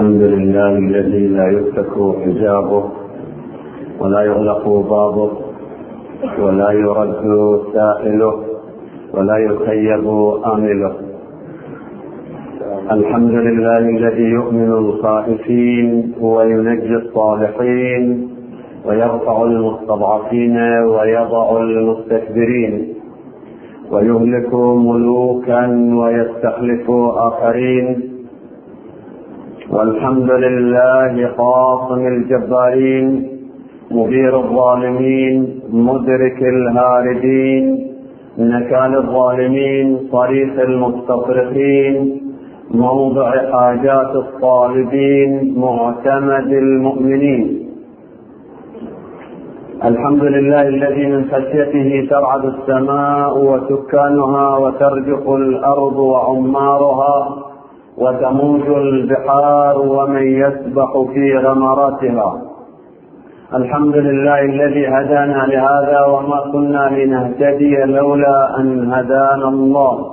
الحمد لله الذي لا يفتك حجابه ولا يغلق بابه ولا يرد سائله ولا يخيب آمله. الحمد لله الذي يؤمن الخائفين وينجي الصالحين ويرفع المستضعفين ويضع المستكبرين ويهلك ملوكا ويستخلف آخرين. والحمد لله قاصم الجبارين مدير الظالمين مدرك الهاربين نكال الظالمين صريخ المستصرخين موضع حاجات الطالبين معتمد المؤمنين. الحمد لله الذي من خشيته ترعد السماء وسكانها وترجف الأرض وعمارها وتموج البحار ومن يسبح في غمراتها. الحمد لله الذي هدانا لهذا وما كنا لنهتدي لولا أن هدانا الله.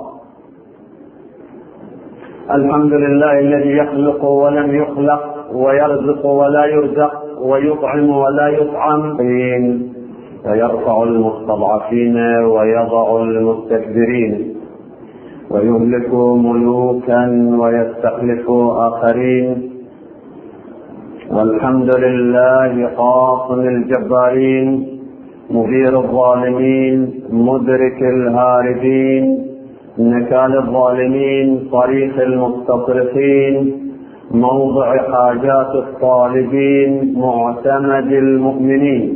الحمد لله الذي يخلق ولم يخلق ويرزق ولا يرزق ويطعم ولا يطعم ويرفع المستضعفين ويضع المستكبرين ويهلك ملوكا ويستخلف آخرين. والحمد لله قاصم الجبارين مدير الظالمين مدرك الهاربين نكال الظالمين صريخ المستصرخين موضع حاجات الطالبين معتمد المؤمنين.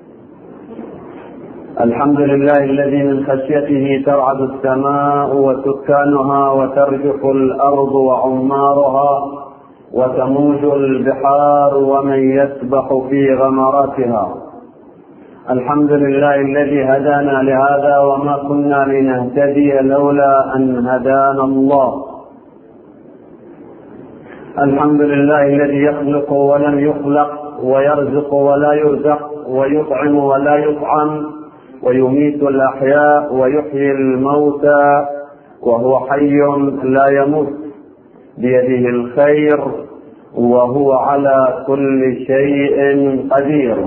الحمد لله الذي من خشيته ترعد السماء وسكانها وترجف الأرض وعمارها وتموج البحار ومن يسبح في غمراتها. الحمد لله الذي هدانا لهذا وما كنا لنهتدي لولا أن هدانا الله. الحمد لله الذي يخلق ولم يخلق ويرزق ولا يرزق ويطعم ولا يطعم ويميت الأحياء ويحيي الموتى وهو حي لا يموت بيده الخير وهو على كل شيء قدير.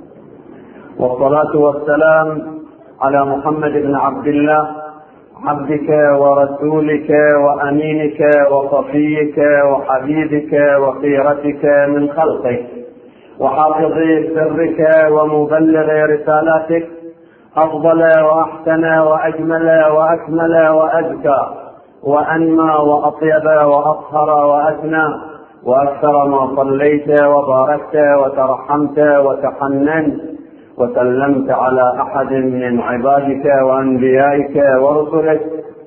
والصلاة والسلام على محمد بن عبد الله عبدك ورسولك وأمينك وصفيك وحبيبك وخيرتك من خلقك وحافظ سرك ومبلغ رسالاتك أفضل وأحسن وأجمل وأكمل وأزكى وأنمى وأطيب وأطهر وأثنى وأكثر ما صليت وباركت وترحمت وتحننت وسلمت على أحد من عبادك وأنبيائك ورسلك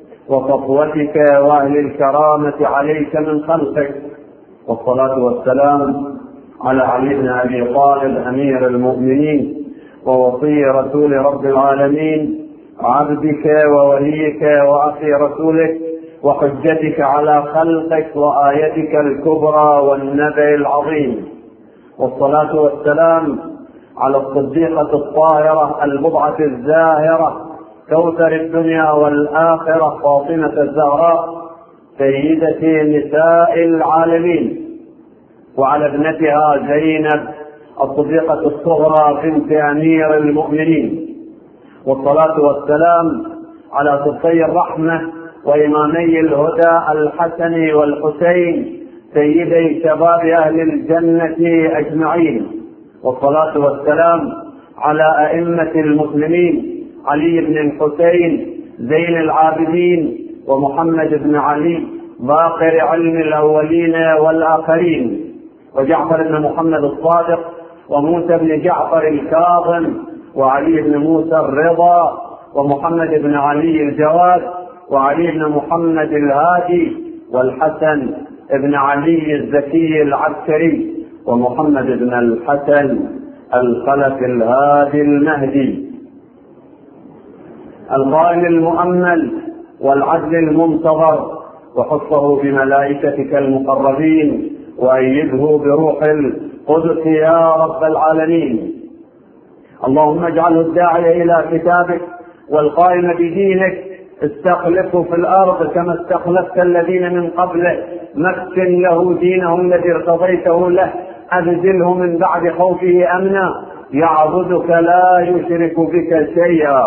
وصفوتك وأهل الكرامة عليك من خلقك. والصلاة والسلام على علي بن أبي طالب أمير المؤمنين ووصي رسول رب العالمين عبدك ووليك وأخي رسولك وحجتك على خلقك وآيتك الكبرى والنبأ العظيم. والصلاة والسلام على الصديقة الطاهرة البضعة الزاهرة كوثر الدنيا والآخرة فاطمة الزهراء سيدة نساء العالمين وعلى ابنتها زينب الصديقة الصغرى بنت أمير المؤمنين. والصلاة والسلام على سبطي الرحمة وإمامي الهدى الحسن والحسين سيدي شباب أهل الجنة أجمعين. والصلاة والسلام على أئمة المسلمين علي بن الحسين زين العابدين ومحمد بن علي باقر علم الأولين والآخرين وجعفر بن محمد الصادق وموسى بن جعفر الكاظم وعلي بن موسى الرضا ومحمد بن علي الجواد وعلي بن محمد الهادي والحسن بن علي الزكي العسكري ومحمد بن الحسن الخلف الهادي المهدي القائم المؤمل والعدل المنتظر وحفظه بملائكتك المقربين وأيده بروح القدس يا رب العالمين. اللهم اجعله الداعي إلى كتابك والقائم بدينك استخلفه في الأرض كما استخلفت الذين من قبله، مكن له دينه الذي ارتضيته له، أبدله من بعد خوفه أمنا، يعبدك لا يشرك بك شيئا.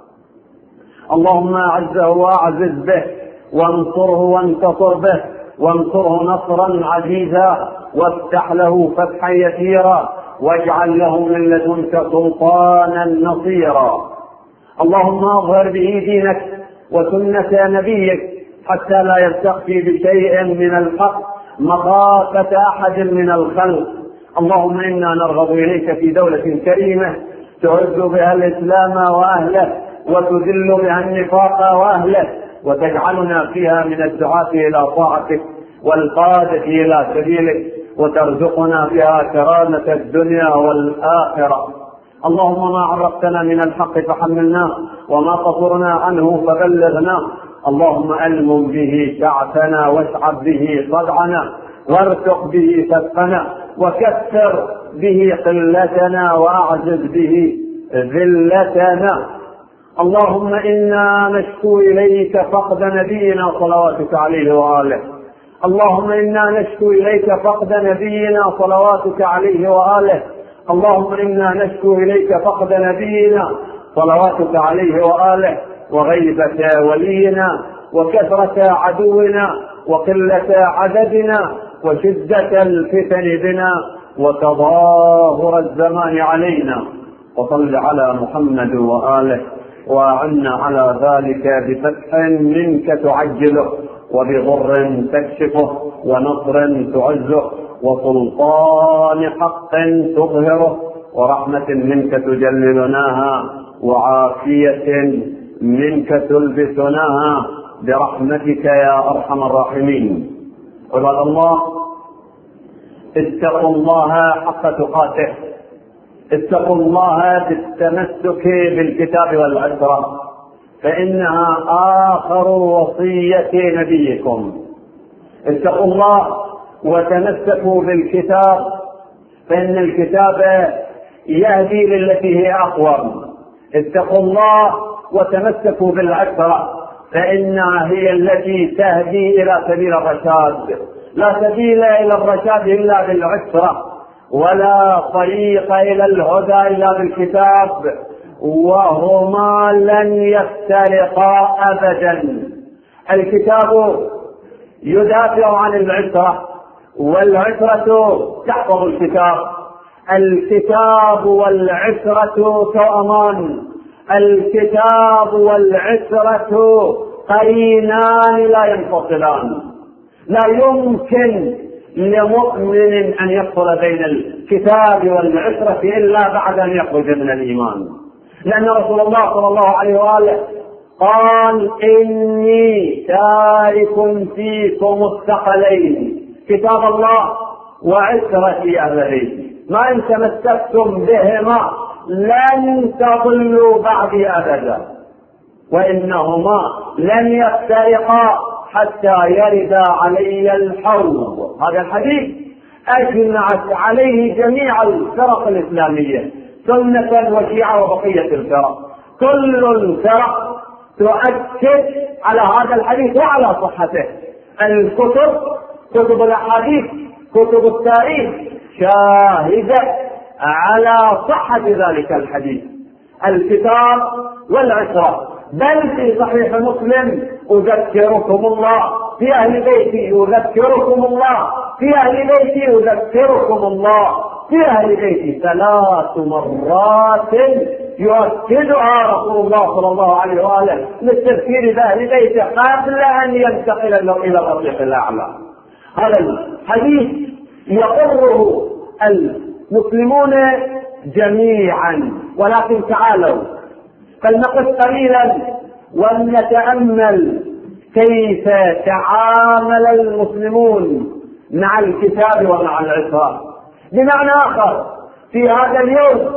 اللهم أعزه وأعزز به، وانصره وانتصر به، وانصره نصرا عزيزا، وافتح له فتحا يسيرا، واجعل له من لدنك سلطانا نصيرا. اللهم اظهر به دينك وسنة نبيك حتى لا يستخفي بشيء من الحق مخافة أحد من الخلق. اللهم إنا نرغب إليك في دولة كريمة تعز بها الإسلام وأهله، وتذل بها النفاق وأهله، وتجعلنا فيها من الدعاة إلى طاعتك والقادة إلى سبيلك، وترزقنا بها كرامة الدنيا والآخرة. اللهم ما عرفتنا من الحق فحملناه، وما قصرنا عنه فبلغناه. اللهم ألم به شعثنا، واسعد به صدعنا، وارتق به فتقنا، وكثر به قلتنا، وأعزز به ذلتنا. اللهم إنا نشكو إليك فقد نبينا صلواتك عليه وآله. اللهم إنا نشكو إليك فقد نبينا صلواتك عليه وآله. اللهم إنا نشكو إليك فقد نبينا صلواتك عليه وآله، وغيبة ولينا، وكثرة عدونا، وقلة عددنا، وشدة الفتن بنا، وتظاهر الزمان علينا. وصل على محمد وآله، وأعنا على ذلك بفتح منك تعجله، وبضر تكشفه، ونصر تعزه، وسلطان حق تظهره، ورحمة منك تجللناها، وعافية منك تلبسناها، برحمتك يا أرحم الراحمين. عباد الله، اتقوا الله حق تقاته، اتقوا الله بالتمسك بالكتاب والعترة، فإنها آخر وصية نبيكم. اتقوا الله وتمسكوا بالكتاب، فإن الكتاب يهدي للتي هي أقوم. اتقوا الله وتمسكوا بالعترة، فإنها هي التي تهدي إلى سبيل الرشاد. لا سبيل إلى الرشاد إلا بالعترة، ولا طريق إلى الهدى إلا بالكتاب، وهما لن يفترقا أبدا. الكتاب يدافع عن العترة، والعترة تحفظ الكتاب. الكتاب والعترة كأمان، الكتاب والعترة قرينان لا ينفصلان. لا يمكن لمؤمن أن يفصل بين الكتاب والعترة إلا بعد أن يخرج من الإيمان، لأن رسول الله صلى الله عليه وآله قال: إني تارك فيكم الثقلين، كتاب الله وعترتي أهل بيتي، ما إن تمسكتم بهما لن تضلوا بعدي أبدا، وإنهما لن يفترقا حتى يرد علي الحوض. هذا الحديث أجمعت عليه جميع الفرق الإسلامية، سنة وشيعة وبقية الفرق. كل الفرق تؤكد على هذا الحديث وعلى صحته. الكتب، كتب الأحاديث، كتب التاريخ شاهدة على صحة ذلك الحديث. الكتاب والعترة. بل في صحيح مسلم: أذكركم الله في أهل بيتي، أذكركم الله في أهل بيتي، أذكركم الله في أهل بيتي، 3 مرات يؤكدها رسول الله صلى الله عليه وآله للتذكير بأهل بيته قبل أن ينتقل إلى الرفيق الأعلى. هذا الحديث يقره المسلمون جميعا، ولكن تعالوا فلنقف قليلا ولنتأمل كيف تعامل المسلمون مع الكتاب ومع العترة. بمعنى آخر، في هذا اليوم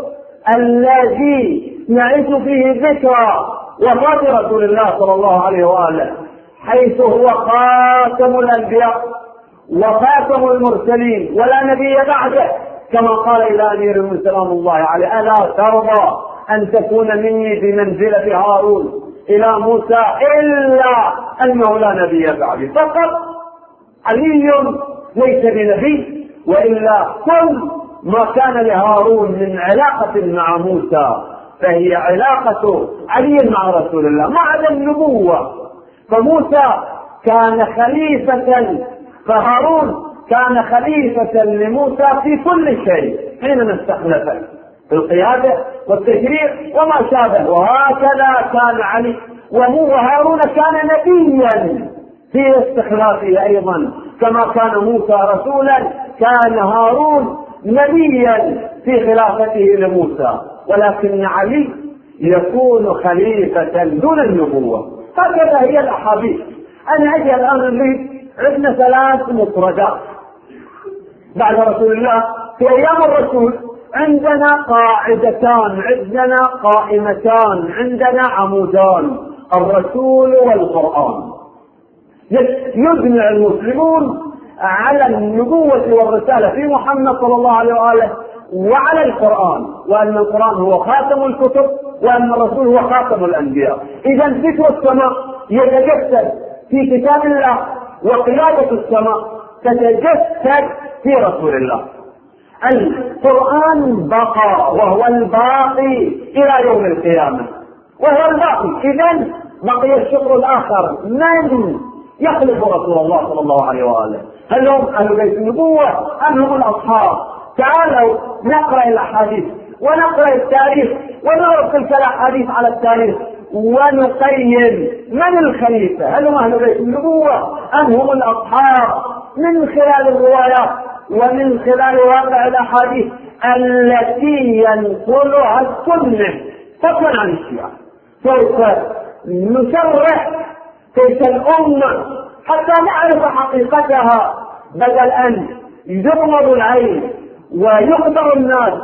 الذي نعيش فيه ذكرى وفاة رسول الله صلى الله عليه وآله، حيث هو خاتم الأنبياء وخاتم المرسلين ولا نبي بعده، كما قال إلى أمير المؤمنين سلام الله عليه: ألا ترضى أن تكون مني بمنزلة هارون؟ إلى موسى إلا أنه لا نبي بعده فقط. علي ليس بنبي، وإلا كل ما كان لهارون من علاقة مع موسى فهي علاقة علي مع رسول الله ما عدا النبوة. فموسى كان خليفة، فهارون كان خليفة لموسى في كل شيء حينما استخلفه في القيادة والتشريع وما شابه. وهكذا كان علي، وهارون كان نبيا في استخلافه أيضا، كما كان موسى رسولا كان هارون نبيا في خلافته لموسى، ولكن علي يكون خليفة دون النبوة. هكذا هي الأحاديث. أنا أجي الآن نريد عندنا 3 مفردات بعد رسول الله. في أيام الرسول عندنا قاعدتان، عندنا قائمتان، عندنا عمودان: الرسول والقرآن. يجمع المسلمون على النبوة والرسالة في محمد صلى الله عليه وآله وعلى القرآن، وأن القرآن هو خاتم الكتب وأن الرسول هو خاتم الأنبياء. إذا ذكر السماء يتجسد في كتاب الله، وقيادة السماء تتجسد في رسول الله. القرآن بقى وهو الباقي إلى يوم القيامة، وهو الباقي. إذا بقي الشطر الآخر: من يخلف رسول الله صلى الله عليه وآله؟ هل هم أهل بيت النبوة أم هم الأصحاب؟ تعالوا نقرأ الأحاديث ونقرأ التاريخ ونعرف تلك الأحاديث على التاريخ ونقيم من الخليفة. هل هم أهل بيت النبوة أم هم الأصحاب؟ من خلال الروايات ومن خلال واقع الأحاديث التي ينقلها السنة فضلا عن الشيعة. سوف نشرح تلك الأمة حتى نعرف حقيقتها، بدل أن يغمض العين ويخبر الناس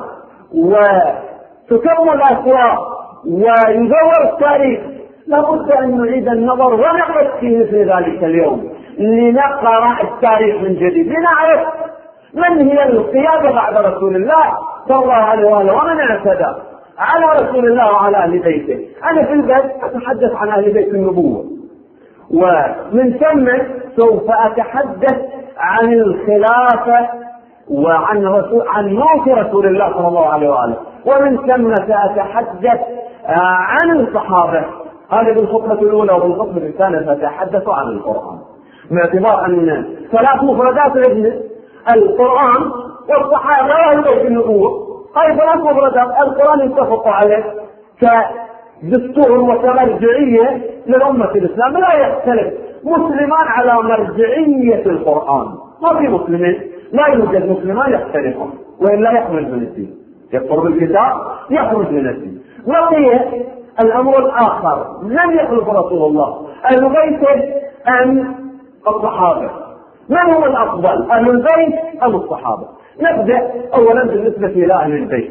وتكم الأسواق ويدور التاريخ. لابد أن نعيد النظر ونقف في مثل ذلك اليوم لنقرأ التاريخ من جديد، لنعرف من هي القيادة بعد رسول الله صلى الله عليه وآله ومن اعتدى على رسول الله وعلى أهل بيته. أنا في البدء أتحدث عن أهل بيت النبوة، ومن ثم سوف أتحدث عن الخلافة وعن موت رسول الله صلى الله عليه وآله، ومن ثم سأتحدث عن الصحابة. هذه بالخطبة الأولى، وبالخطبة الثانية سأتحدث عن القرآن، باعتبار أن 3 مفردات عندنا: القرآن والصحابة وأهل بيت النبوة. هذه 3 مفردات القرآن يتفق عليه كدستور وكمرجعية للأمة الإسلام، لا يختلف مسلمان على مرجعية القرآن. ما في مسلمين، لا يوجد مسلمان يختلفون، وإلا يخرج من الدين، يكفر بالكتاب يخرج من الدين. بقي الأمر الآخر: من يخلف رسول الله؟ أهل بيته أم الصحابة؟ من هو الأفضل، أهل البيت أم الصحابة؟ نبدأ أولا بالنسبة إلى أهل البيت.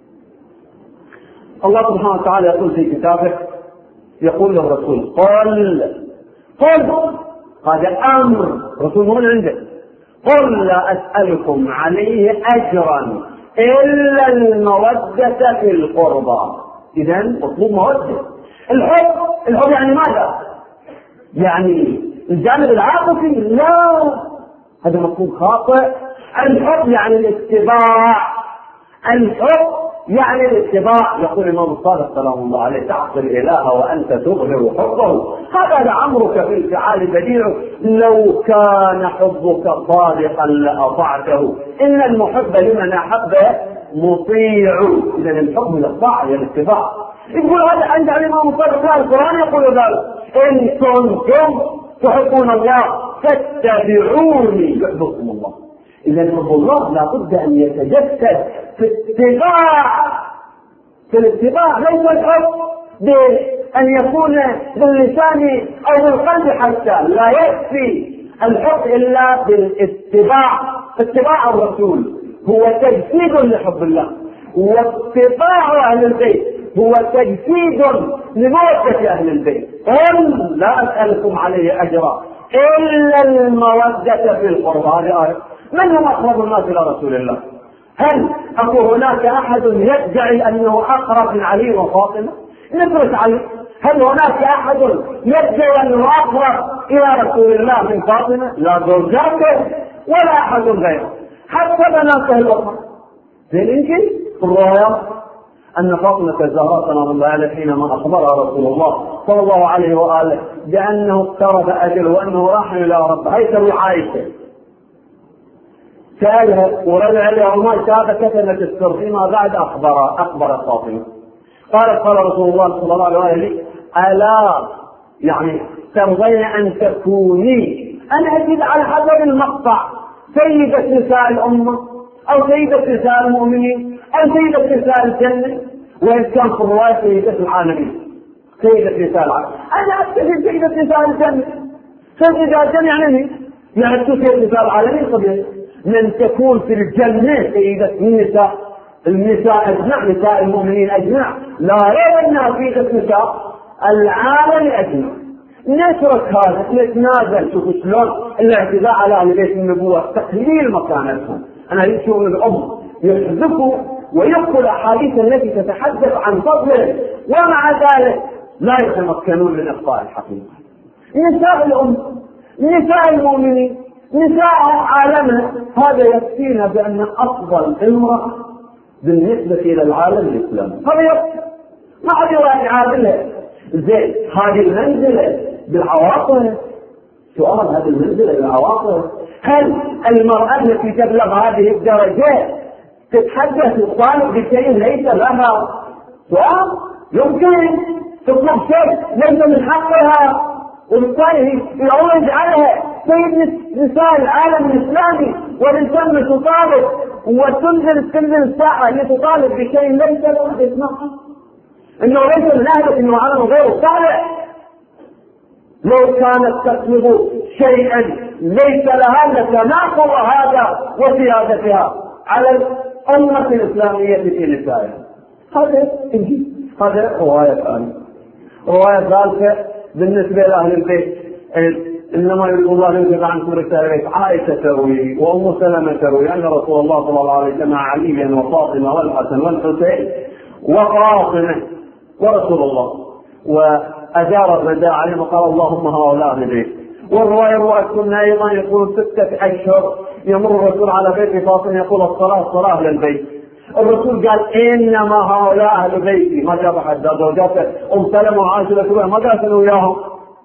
الله سبحانه وتعالى يقول في كتابه، يقول للرسول: قل هذا أمر رسول من عنده، قل لا أسألكم عليه أجرا إلا المودة في القربى. إذا مطلوب مودة. الحب يعني ماذا؟ يعني الجانب العاطفي؟ لا، هذا مفهوم خاطئ. الحب يعني الاتباع، الحب يعني الاتباع. يقول الإمام الصادق سلام الله عليه: تعصي الإله وأنت تظهر حبه، هذا لعمرك في الفعال بديع، لو كان حبك صادقا لأطعته، إن المحب لمن أحب مطيع. إذا الحب للطاعة والاتباع. يقول هذا عند الإمام الصادق، القرآن يقول ذلك: إن كنتم تحبون الله فاتبعوني يحبكم الله. إذا حب الله لابد أن يتجسد في الاتباع، ليس الحب بأن يكون باللسان أو بالقلب حتى، لا يكفي الحب إلا بالاتباع. اتباع الرسول هو تجسيد لحب الله، واتباع أهل البيت هو تجسيد لمودة أهل البيت. قل لا أسألكم عليه أجرا إلا المودة في القربى. هذه آية. من هم أقرب الناس إلى رسول الله؟ هل أكو هناك أحد يدعي أنه أقرب من علي وفاطمة؟ ندرس علي، هل هناك أحد يدعي أنه أقرب إلى رسول الله من فاطمة؟ لا زوجاته ولا أحد غيره، حتى بناته الأخرى. في الإنجيل في الروايات أن فاطمة الزهراء سلام الله عليها حينما أخبرها رسول الله صلى الله عليه وآله بأنه اقترب أجله وأنه راح إلى ربه، هي تروي عائشة، سألها ورجع لها وما شاف كتمت السر، فيما بعد أخبرت فاطمة قال رسول الله صلى الله عليه وآله: ألا يعني ترضين أن تكوني، أنا أجد على حسب المقطع، سيدة نساء الأمة أو سيدة نساء المؤمنين أو سيدة نساء الجنة، وإن كان في الرواية سيدة العالمين، سيدة نساء العالمين، أنا أكتفي سيدة نساء الجنة. سيدة الجنة يعني سيدة نساء العالمين طبيعي من تكون في الجنة سيدة النساء أجمع، نساء المؤمنين أجمع، لا ريب أنها سيدة نساء العالم أجمع. نترك هذا نتنازل. شوفوا شلون الاعتداء على أهل بيت النبوة، تقليل مكانتهم. أنا يشوفون الأم يحذفوا ويقول الأحاديث التي تتحدث عن فضله، ومع ذلك لا يتمكنون من إخفاء الحقيقة. نساء الأم، نساء المؤمنين، نساء عالمها، هذا يكفينا بأن أفضل امرأة بالنسبة إلى العالم الإسلامي، هذا يكفي، ما حد يراجع عادلها. زين، هذه المنزلة بالعواطف، سؤال هذه المنزلة بالعواطف، هل المرأة التي تبلغ هذه الدرجات تتحدث وتطالب بشيء ليس لها؟ سؤال يمكن تطلب شيء ليس من حقها، وبالتالي يعود يجعلها سيد نساء العالم الإسلامي، والإنسان تطالب وتنزل الساعة لتطالب بشيء ليس له اسمها، إنه ليس من أهلك، إنه عمل غير صالح. لو كانت تطلب شيئا ليس لها لتناقض هذا وسيادتها على الأمة الإسلامية في نسائها. هذا رواية ثانية. رواية ثالثة بالنسبة لأهل البيت، إنما يريد الله أن يذهب عنكم رسالة البيت. عائشة تروي وأم سلمة تروي أن رسول الله صلى الله عليه وسلم مع عليا وفاطمة والحسن والحسين وفاطمة ورسول الله، وأجار الرداء عليهم وقال: اللهم هؤلاء أهل البيت. والرواية كنا أيضا يقول 6 أشهر يمر الرسول على بيت فاطمة يقول: الصلاة للبيت. الرسول قال: إنما هؤلاء أهل بيتي، ما جاب حد زوجاته أم سلمة وعائشة ما قال شنو وياهم،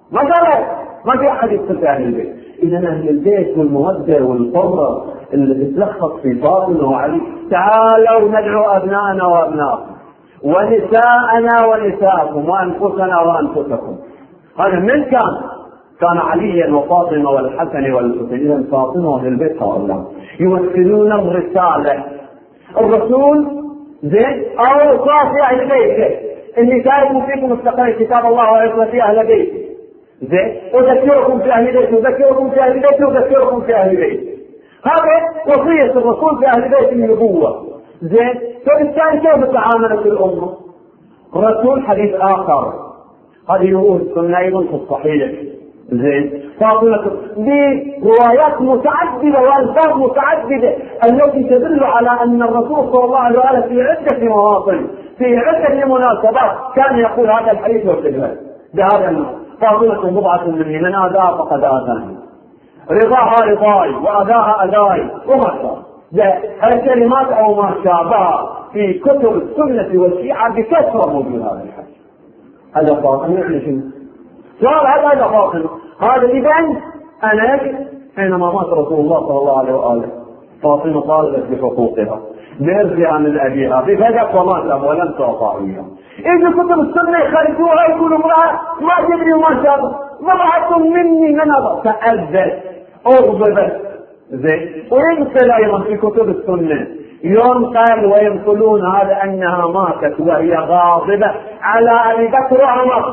ما في أحد يتصل أهل البيت. إذا أهل البيت والمودة والقرة اللي تتلخص في فاطمة وعلي. تعالوا ندعو أبناءنا وأبناءكم ونساءنا ونساءكم وأنفسنا وأنفسكم. هذا من كان عليا وفاطمة والحسن والحسين. إذا فاطمة وأهل البيت هؤلاء يمثلون الرسالة. الرسول زين أو صافي أهل بيته، إني تارك فيكم مستقل كتاب الله وعصمتي أهل بيته. زين، أذكركم في أهل بيته، أذكركم في أهل بيته، أذكركم في أهل بيته. هذا وصية الرسول في أهل بيت النبوة. زين، فبالتالي كيف تعاملت الأمة؟ الرسول حديث آخر، هذه يقول سنة أيضا في الصحيح. زين، فاطمة بروايات متعددة والفاظ متعددة التي تدل على أن الرسول صلى الله عليه وسلم في عدة مواطن في عدة مناسبات كان يقول هذا الحديث والكلمات بهذا: فاطمة بضعة مني، من آذاها فقد آذاني، رضاها رضاي وأذاها أذاي، وما الكلمات أو ما شابهها في كتب السنة والشيعة بكثرة موجود هذا الحديث. هذا فاطمة يعني شنو؟ سؤال هذا فاطمة. هذا إذن أنا حينما مات رسول الله صلى الله عليه وآله فاطمة طالبت بحقوقها بإرثها من أبيها بفدق ومات ولم تعطى إياها. إذا كتب السنة يخرجوها يقولوا امرأة ما تدري وما شابه، امرأة مني من هذا تأذت أغضبت. زين، وينقل أيضا في كتب السنة ينقل وينقلون هذا أنها ماتت وهي غاضبة على أبي بكر وعمر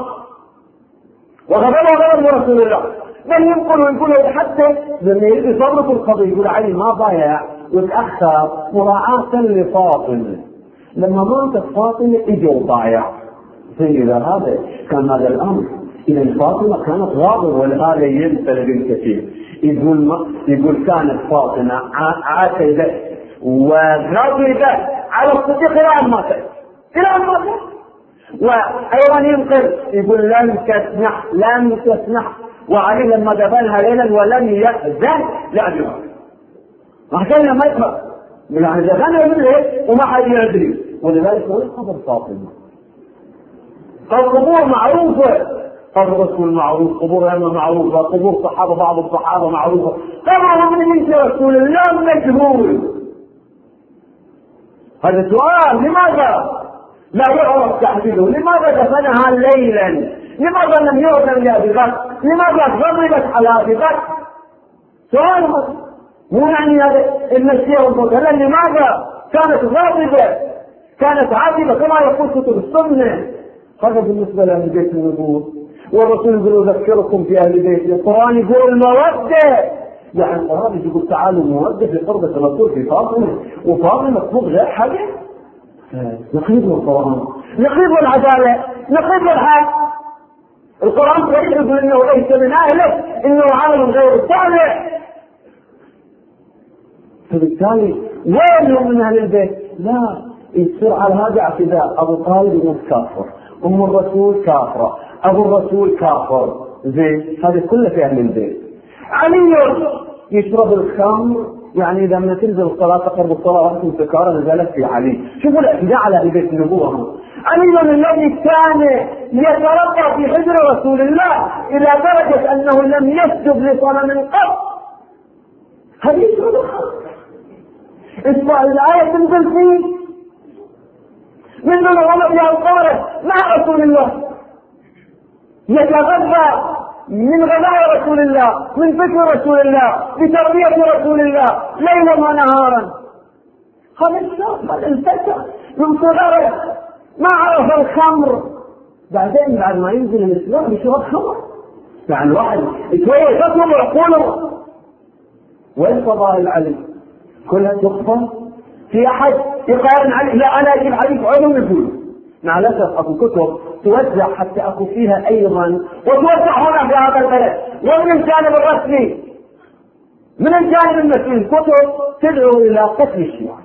وغضب رسول الله. بل ينقلوا حتى لما يجي يصرف القضية يقول علي ما ضايع وتأخر مراعاة لفاطمة. لما ماتت فاطمة اجوا ضايع. إذا هذا كان هذا الأمر، إذا فاطمة كانت غاضبة، ولهذا ينسل بالكثير. يقول كانت فاطمة عاتبة وغاضبة على الصديق إلى أن ماتت. وأيضا ينقل يقول لم تسنح وعلي لما دفنها ليلا ولم يأذن لأبيها، ما كان ما يفهم يعني دفنها من ليل وما حد يدري. ولذلك هو قبر فاطمة. القبور معروفة، قبر رسول معروف، قبور أئمة معروفة، قبور صحابة بعض الصحابة معروفة، قبر من رسول الله مجهول. هذا سؤال، لماذا لا يعرف تحديده؟ لماذا دفنها ليلا؟ لماذا لم يؤذن لأبي بكر؟ لماذا غضبت على أبي بكر؟ سؤال مو يعني هذا المسيح والمدلل. لماذا كانت غاضبة، كانت عاطبة كما يقول كتب السنة؟ هذا بالنسبة لأهل بيت النبوة. والرسول يقول أذكركم في أهل بيت، القرآن يقول المودة، يعني القرآن يقول تعالوا مودة في قربة الرسول في فاطمة، وفاطمة مطلوب غير حاجة. نقيض القرآن، نقيض العدالة، نقيض الحق. القرآن صريح يقول إنه ليس من أهله، إنه عالم غير الصالح. فبالتالي وين من أهل البيت؟ لا يصير على هذا اعتداء. أبو طالب يقول كافر، أم الرسول كافرة، أبو الرسول كافر، زين هذا كله في أهل البيت. علي يشرب الخمر، يعني إذا ما تنزل الصلاة تقرب الصلاة وأنتم سكارى نزلت في علي. شوفوا الاعتداء على أهل بيت النبوة. علي الذي كان يترقى في حجر رسول الله إلى درجة أنه لم يسجد لصنم قط. هل يشرب الخمر؟ اسمع الآية تنزل فيه من دون غلط يا القارة مع رسول الله، يتغذى من غذاء رسول الله، من فكر رسول الله، بتربية رسول الله ليلا ونهارا. هذا الشاب، هذا الفتى من صغره ما عرف الخمر، بعدين بعد ما ينزل الإسلام يشرب خمر. يعني الواحد شوية يطلب عقوله. وين فضائل علي؟ كلها تخفى. في أحد يقارن علي؟ لا، أنا أجيب عليك علم يقول مع الأسف أكو كتب توزع حتى أكو فيها أيضا، وتوزع هنا في هذا البلد، ومن الجانب الرسمي من الجانب المسؤول كتب تدعو إلى قتل الشيعة،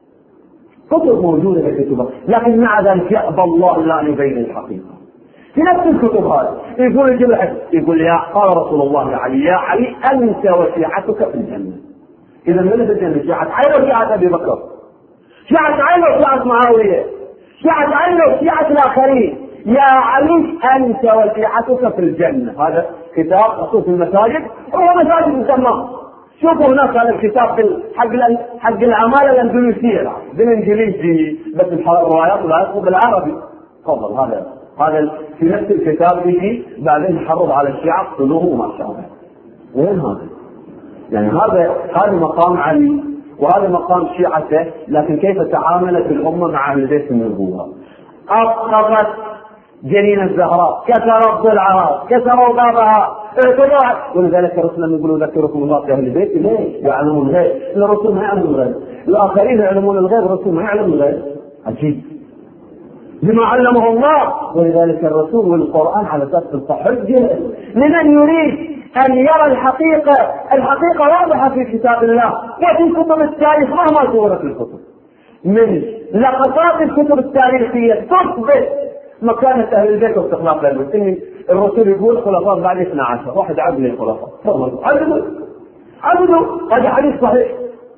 كتب موجودة في الكتب، لكن مع ذلك يأبى الله إلا أن يبين الحقيقة. في نفس الكتب هذه يقول الجمع، يقول يا قال رسول الله علي، يا علي أنت وشيعتك في الجنة. إذا من في الجنة؟ شيعة علي وشيعة أبي بكر، شيعة علي وشيعة معاوية، شيعة علي وشيعة الآخرين. يا علي أنت وشيعتك في الجنة. هذا كتاب مخصوص في المساجد، وهو مساجد مسمى. شوفوا هناك هذا الكتاب حق العمالة الأندلسية بالإنجليزي، بس الروايات لا يكتب بالعربي. تفضل، هذا في نفس الكتاب يجي بعدين يحرض على الشيعة اقتلوه وما شابه. وين هذا؟ يعني هذا مقام علي وهذا مقام شيعته، لكن كيف تعاملت الأمة مع أهل بيت النبوة؟ أسقطت جنين الزهراء، كسرت ضلعها، كسروا بابها، اعتدوا. ولذلك الرسول يقول ذكركم الله في أهل البيت. ليش؟ يعلمون الغيب. الرسول ما يعلم الغيب، الآخرين يعلمون الغيب، الرسول ما يعلم الغيب. عجيب بما علمه الله. ولذلك الرسول والقرآن على أساس الحجة لمن يريد أن يرى الحقيقة. الحقيقة واضحة في كتاب الله وفي كتب التاريخ مهما صورت الكتب، من لقطات الكتب التاريخية تثبت مكانة أهل البيت واستخلاف البيت. إن الرسول يقول خلفاء بعد 12، واحد عدل الخلفاء، عدلوا، هذا حديث صحيح.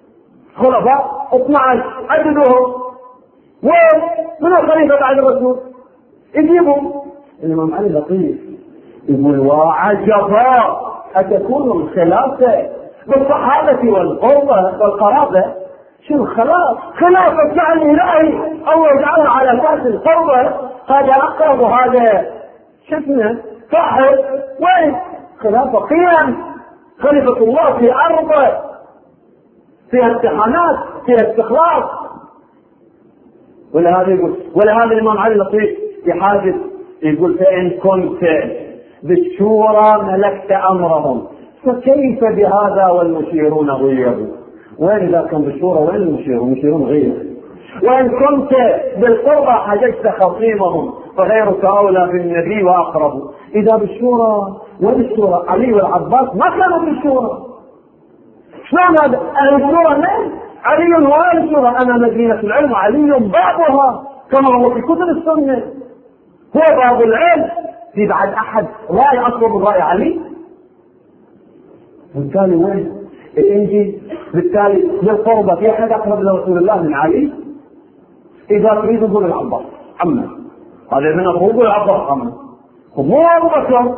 خلفاء 12 عدلوهم. وين من الخليفة بعد الرسول؟ يجيبوا الإمام علي لطيف يقول وعجبا أتكون الخلافة بالصحابة والقرابة. شو الخلاف؟ خلافة جعل إلهي أو يجعلها على أساس القربة، هذا أقرب، هذا شفنا صاحب. وين خلافة؟ قيم خليفة الله في أرضه، فيها امتحانات، فيها استخلاص. ولهذا الإمام علي لطيف في حادث يقول فإن كنت بالشورى ملكت أمرهم فكيف بهذا والمشيرون غيروا. وين إذا كان بالشورى وين المشيرون غير. وإن كنت بالقربى حججت خصيمهم فغيرك أولى بالنبي وأقرب. إذا بالشورى وين الشورى؟ علي والعباس ما كانوا بالشورى. شلون هذا؟ أهل الشورى من؟ علي هو أهل الشورى. أنا مدينة العلم، علي بابها كما هو في كتب السنة. هو باب العلم. في بعد أحد رأي أطلب من رأي علي؟ بالتالي وين الإنجيل؟ بالتالي للقربة في أحد أقرب لرسول الله من علي؟ إذا نريد نقول العباس عمه، هذا من أقول العباس عمه، مو أبو بكر.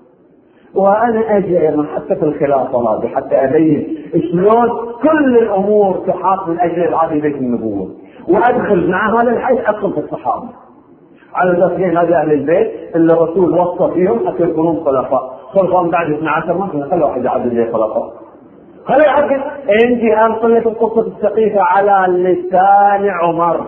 وأنا أجي أيضا حتى في الخلافة هذه حتى أبين شلون كل الأمور تحاط من أجل العادي بيت النبوة، وأدخل مع هذا الحيث أدخل في الصحابة على تسجيل هذا أهل البيت اللي الرسول وصى فيهم حتى يكونون خلفاء. خلفاء بعد 12 ما خلوا واحد يعدل زي خلفاء، خلوا يعدل. عندي أنقل لكم قصة السقيفة على لسان عمر،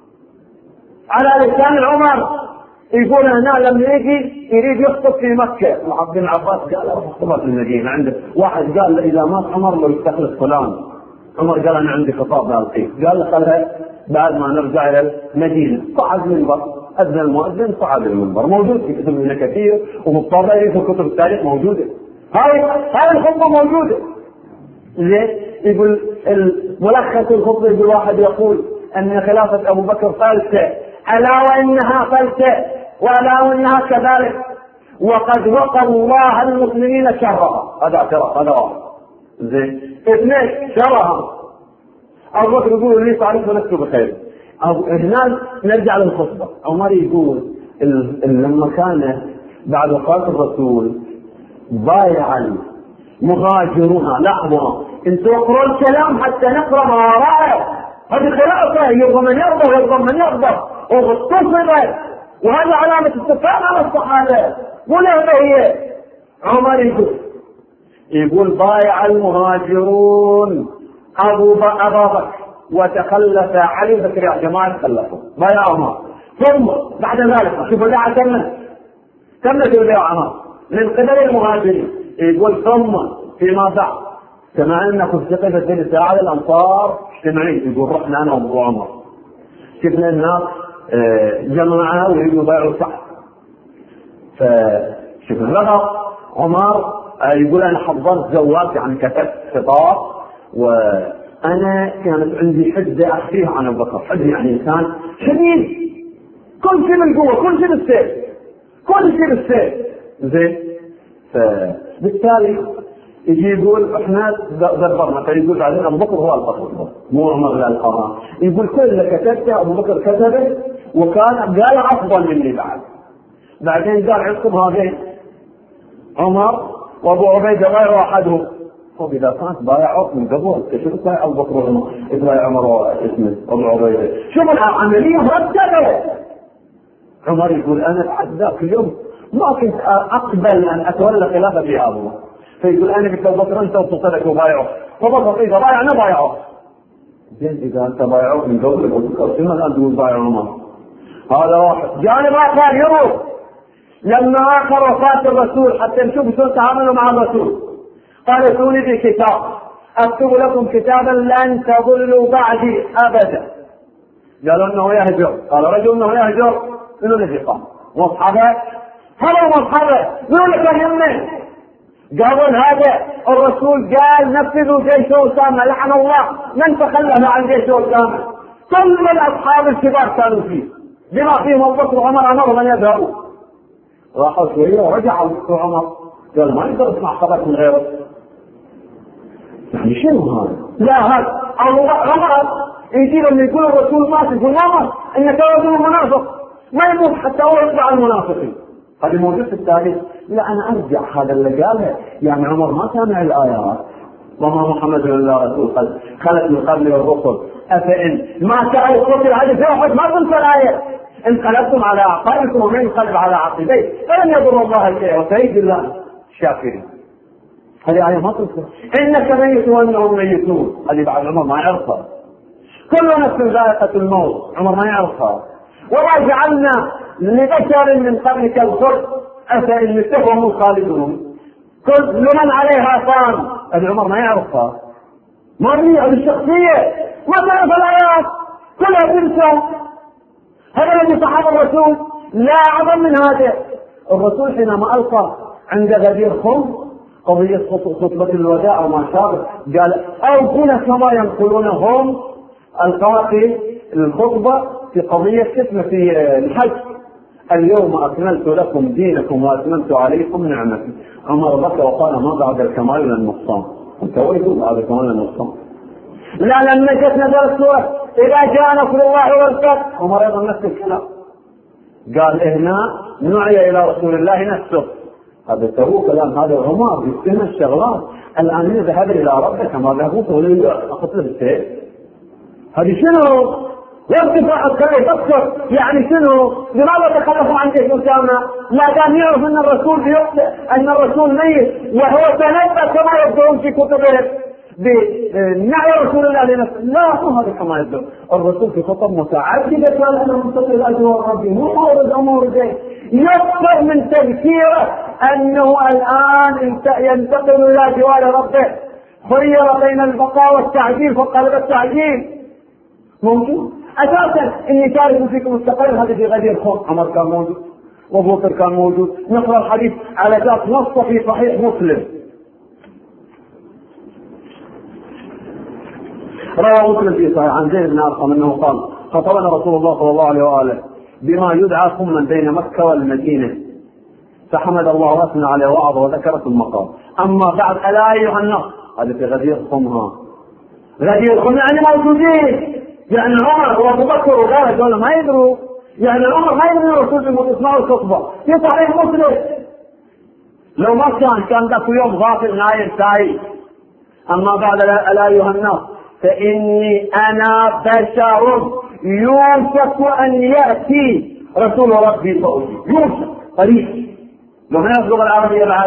على لسان عمر. يقول هنا لما يجي يريد يخطب في مكة، بن عباس قال روح اخطبها في المدينة. عنده واحد قال له إذا مات عمر لو يستخلص فلان. عمر قال أنا عندي خطاب بألقيه، قال له خلها بعد ما نرجع إلى المدينة. صعد المنبر، أذن المؤذن صعد المنبر، موجود في كتب ابن كثير ومطبع في كتب التاريخ موجودة. هاي الخطبة موجودة. زين يقول ملخص الخطبة، يقول واحد يقول أن خلافة أبو بكر فلتة، ألا وإنها فلتة، وألا وإنها كذلك، وقد وقى الله المسلمين شرها. هذا اعتراف، هذا واحد. زين اثنين شرها. أبو بكر يقول لي تعرف نفسه بخير. هنا نرجع للخطبة. عمر يقول لما كان بعد وفاة الرسول بايعا مهاجرون. لاحظوا انتوا اقروا الكلام حتى نقرا ما وراءه. هذه خلافه، يرضى من يرضى ويرضى من يرضى، واغتصبت، وهذا علامه استفهام على الصحابه. ولا هي عمر يقول بايع المهاجرون ابا بكر وتخلف علي بكر. يا جماعه تخلفوا، بايع عمر. ثم بعد ذلك شوفوا البيعه كملت البيعه من قبل المهاجرين. يقول ثم فيما بعد سمعنا في الثقة في ساعة الأنصار اجتماعين. يقول رحنا أنا وأبو عمر، شفنا الناس جمعنا ويريدوا يبايعوا سعد. فشوف الرغب عمر يقول أنا حضرت زواج، يعني كتبت خطاب، وأنا كانت عندي حدة أخفيها عن أبو بكر. حدة يعني إنسان شديد، كل شيء بالقوة، كل شيء بالسيف، كل شيء بالسيف. زين فبالتالي يجي يقول احنا دبرنا. فيقول بعدين ابو بكر هو القصر مو عمر لا القرار. يقول كل اللي كتبته ابو بكر كتبه، وكان قال افضل مني بعدين قال عندكم هذين عمر وابو عبيده بايعوا احدهم. واذا كانت بايعوا من قبل كيف بايع ابو بكر وعمر؟ بايع عمر واسمه ابو عبيده. شوف العمليه مرتبه. عمر يقول انا بعد ذاك اليوم ما كنت اقبل ان اتولى خلافه في ابو بكر. فيقول انا قلت ابو بكر انت وصلت وبايعه، فبكر اذا بايعنا بايعه. زين اذا انت بايعوه من قبل ابو بكر شنو الان تقول بايع عمر؟ هذا واحد. جانب اخر يروح لما اخر وفاه الرسول حتى نشوف شلون تعاملوا مع الرسول. قال ائتوني بكتاب اكتب لكم كتابا لن تضلوا بعدي ابدا. قالوا انه يهجر، قال رجل انه يهجر. منو الذي قام؟ مصحبه؟ هذا مصحبه. منو اللي كان يمنه؟ قبل هذا الرسول قال نفذوا جيش أسامة، لعن الله من تخلف عن جيش أسامة. كل الأصحاب الكبار كانوا فيه بما فيهم أبو بكر وعمر أمرهم أن يذهبوا. راحوا شوية ورجعوا عمر قال ما يقدر يسمع خبر من غيره. يعني شنو هذا؟ لا هذا عمر يجي لما يقول الرسول مات يقول ما مات، إنك رجل منافق ما يموت حتى هو يتبع المنافقين. هذا موجود في التاريخ. لا أنا أرجع هذا اللي قاله، يعني عمر ما سمع الآيات وما محمد إلا رسول خلت من قبل الرسل أفإن ما تعوا قتل هذه في واحد ما تنسى الآية انقلبتم على أعقابكم ومن ينقلب على عقبيه فلن يضر الله شيئا وسيجزي الله الشاكرين. هذه آية ما تنسى. إنك ميت وإنهم ميتون، هذه بعد عمر ما يعرفها. كل نفس ذائقة الموت، عمر ما يعرفها. وما جعلنا لبشر من قبلك الخلد أفإن متهم خالدهم كل من عليها فان. هذه عمر ما يعرفها، ما بيع بالشخصية، ما تعرف الآيات كلها تنسى. هذا الذي صحاب الرسول لا أعظم من هذا. الرسول حينما ألقى عند غدير خم قضية خطبة الوداع وما شابه قال أو كنا كما ينقلونهم القاء في الخطبة في قضية اسمه في الحج اليوم أكملت لكم دينكم وأتممت عليكم نعمتي. عمر بكى وقال ما بعد الكمال إلا النقصان. أنت وين بعد الكمال إلا النقصان؟ لا لما جت نزلت سورة إذا جاء نصر الله والفتح عمر أيضا نفس الكلام، قال هنا نعي إلى رسول الله نفسه. هذا تو كلام هذا عمر يستلم الشغلات. الآن يذهب إلى ربك ما ذهبوه ولا أخذ السيف. هذه شنو؟ وارتفاع الكلام أكثر يعني شنو؟ لماذا تخلفوا عن جيش أسامة؟ لا كان يعرف أن الرسول أن الرسول ميت وهو تنبأ كما يبدون في كتبه بنعي رسول الله لنفسه. لا مو هذا كما يبدو. الرسول في خطب متعددة قال أنا منتقل أجوار ربي مو أورد أمور زي يكثر من تذكيره أنه الآن ينتقل إلى جوار ربه. خير بين البقاء والتعجيل فقلب التعجيل ممكن. أساسا إني تارك فيكم مستقر هذا في غدير خوف. عمر كان موجود وأبو بكر كان موجود. نقرأ الحديث على ذات نص في صحيح مسلم. روى مسلم في صحيح عن زيد بن أرقم أنه قال خطبنا رسول الله صلى الله عليه وآله بما يدعى خما بين مكة والمدينة فحمد الله وأثنى عليه وعظ وذكر ثم قال أما بعد ألا أيها الناس. هذا في غدير خمها. غدير خم يعني موجودين. يعني عمر وابو بكر وغيره دول ما يدروا. يعني عمر ما يدري الرسول يسمعوا الخطبه في صحيح مسلم. لو ما كان ذاك يوم غافل نايم سايق. اما بعد الا ايها الناس فاني انا بشر يوشك ان ياتي رسول ربي فاجيب. يوشك قريب لو ما يصدق العربيه بعد.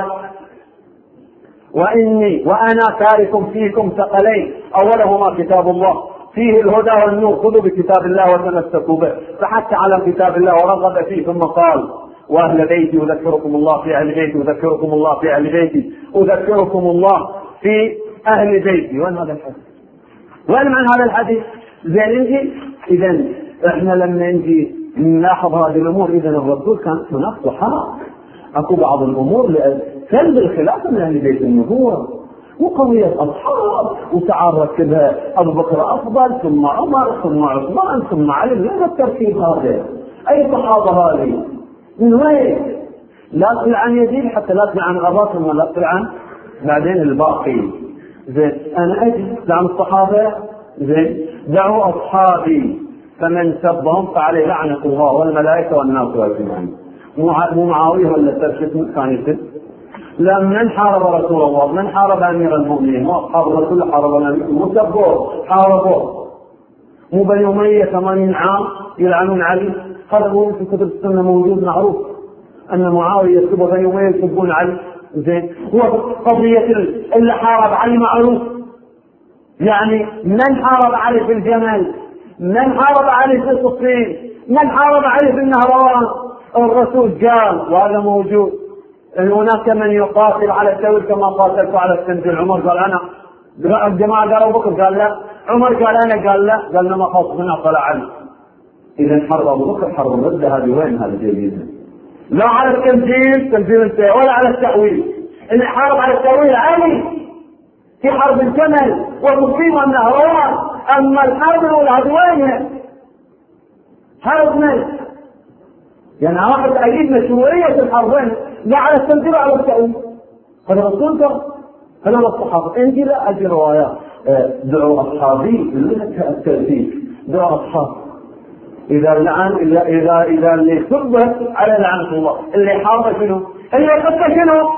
وانا تارك فيكم ثقلين اولهما كتاب الله فيه الهدى والنور خذوا بكتاب الله وتمسكوا به. فحتى على كتاب الله ورغب فيه ثم قال واهل بيتي اذكركم الله في اهل بيتي اذكركم الله في اهل بيتي اذكركم الله في اهل بيتي. وين هذا الحديث؟ وين معنى هذا الحديث؟ زين نجي اذا احنا لما نجي نلاحظ هذه الامور اذا الرسول كان هناك صحابه اكو بعض الامور سلب الخلافه من اهل بيت النبوه وقوية أصحاب وتعرض كذا أبو بكر أفضل ثم عمر ثم عثمان ثم علي. لين الترتيب هذا؟ أي صحابة هذه؟ من وين؟ لا تقل عن يزيد حتى لا تقل عن غباطهم ولا تقل عن بعدين الباقي. زين أنا أجي دعم الصحابة. زين دعوا أصحابي فمن سبهم فعليه لعنة الله والملائكة والناس والجميع. مو معاوية ولا ترشد كان يسد. لمن حارب رسول الله من حارب أمير المؤمنين وأصحاب الرسول حارب الأمير متبور حاربوه. مو بني أمية 80 عام يلعنون علي. هذا هو في كتب السنة موجود معروف أن معاوية يسب بني أمية يسبون علي. زين هو قضية اللي حارب علي معروف. يعني من حارب علي في الجمل من حارب علي في الصفين من حارب علي في النهروان. الرسول قال وهذا موجود إن هناك من يقاتل على التويل كما قاتلت على السنجل. عمر قال أنا. الجماعة قالوا بكر قال لا. عمر قال أنا قال لا. قال لما خاص هنا طلع علي. إذا حرب أبو بكر حرب الردة هذه وين هذا جيد؟ لا على التمثيل انت ولا على التأويل. اللي حارب على التأويل علي في حرب الجمل ومصيبة النهروان. أما الحرب الأولى هذه وين؟ حرب من؟ يعني واحد أجيب مشروعية الحربين لا على التنزيل على التأويل. هذا رسول قال هذا الصحابة. انت لا أجي روايات دعوا أصحابي التأثير دعوا أصحاب. إذا لعن إذا اللي صبت على لعنة الله اللي حارب شنو؟ اللي قتل شنو؟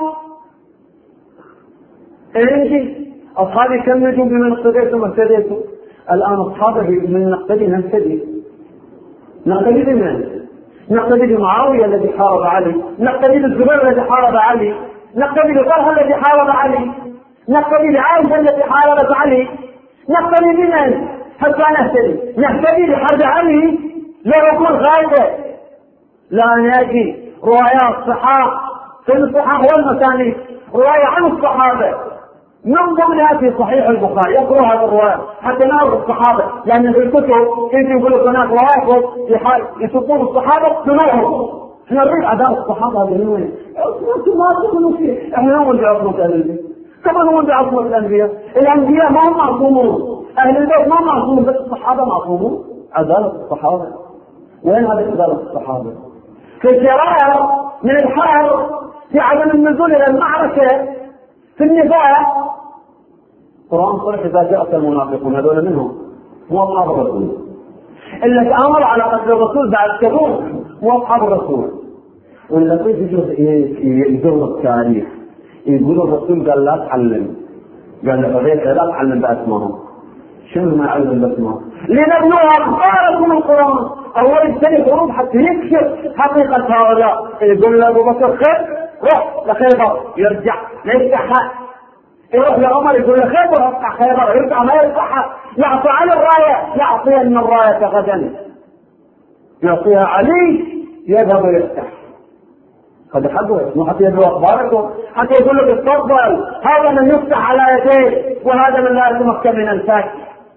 انت أصحابي كم نجوا بمن اقتديتم واهتديتم. الآن أصحابي من نقتدي نهتدي. نقتدي بمن؟ نقتدي بمعاوية الذي حارب علي. نقتدي بالزبير الذي حارب علي. نقتدي بطلحة الذي حارب علي. نقتدي بعائشة التي حاربت علي. نقتدي بمن حتى نهتدي بحرب علي لا يكون غاية. لا نجي روايات صحاح في الصحاح والمسانيد رواية عن الصحابة من ضمنها في صحيح البخاري. يقرأ هذا الرواية حتى نعرف الصحابة لأن في الكتب كيف يقولوا هناك روافض في حال يسبون الصحابة تنوهم. احنا نريد أداء الصحابة هذا من وين؟ ما تقولوا فيه. احنا نقول بعصمة أهل البيت كما نقول بعصمة الأنبياء. الأنبياء ما هم معصومون. أهل البيت ما معصومون بس الصحابة معصومون. عدالة الصحابة وين هذا عدالة الصحابة؟ في الفرار من الحرب، في عدم النزول إلى المعركة، في النفاق. القرآن صرح إذا جاءك المنافقون هذول منهم مو أصحاب الرسول، إلا تآمر على قتل الرسول بعد تبوك مو أصحاب الرسول. واللطيف يجوا التاريخ يقولوا الرسول قال لا تعلم، قال لغير لا تعلم بأسمائهم. شنو ما علم بأسمائهم؟ لنبلغ أخباركم القرآن. أول يبتدي حروب حتى يكشف حقيقة هؤلاء. يقول لأبو بكر خير روح لخيبر، يرجع لا يفتحها. يروح لعمر يقول له خيبر افتح خيبر، يرجع ما يفتحها. يعطي على الراية، يعطي أن الراية غدا يعطيها علي يذهب ويفتح. هذا حقه مو حتى يبلغ أخباركم، حتى يقول لك اتفضل هذا من يفتح على يديه وهذا من لا يتمكن من الفتح.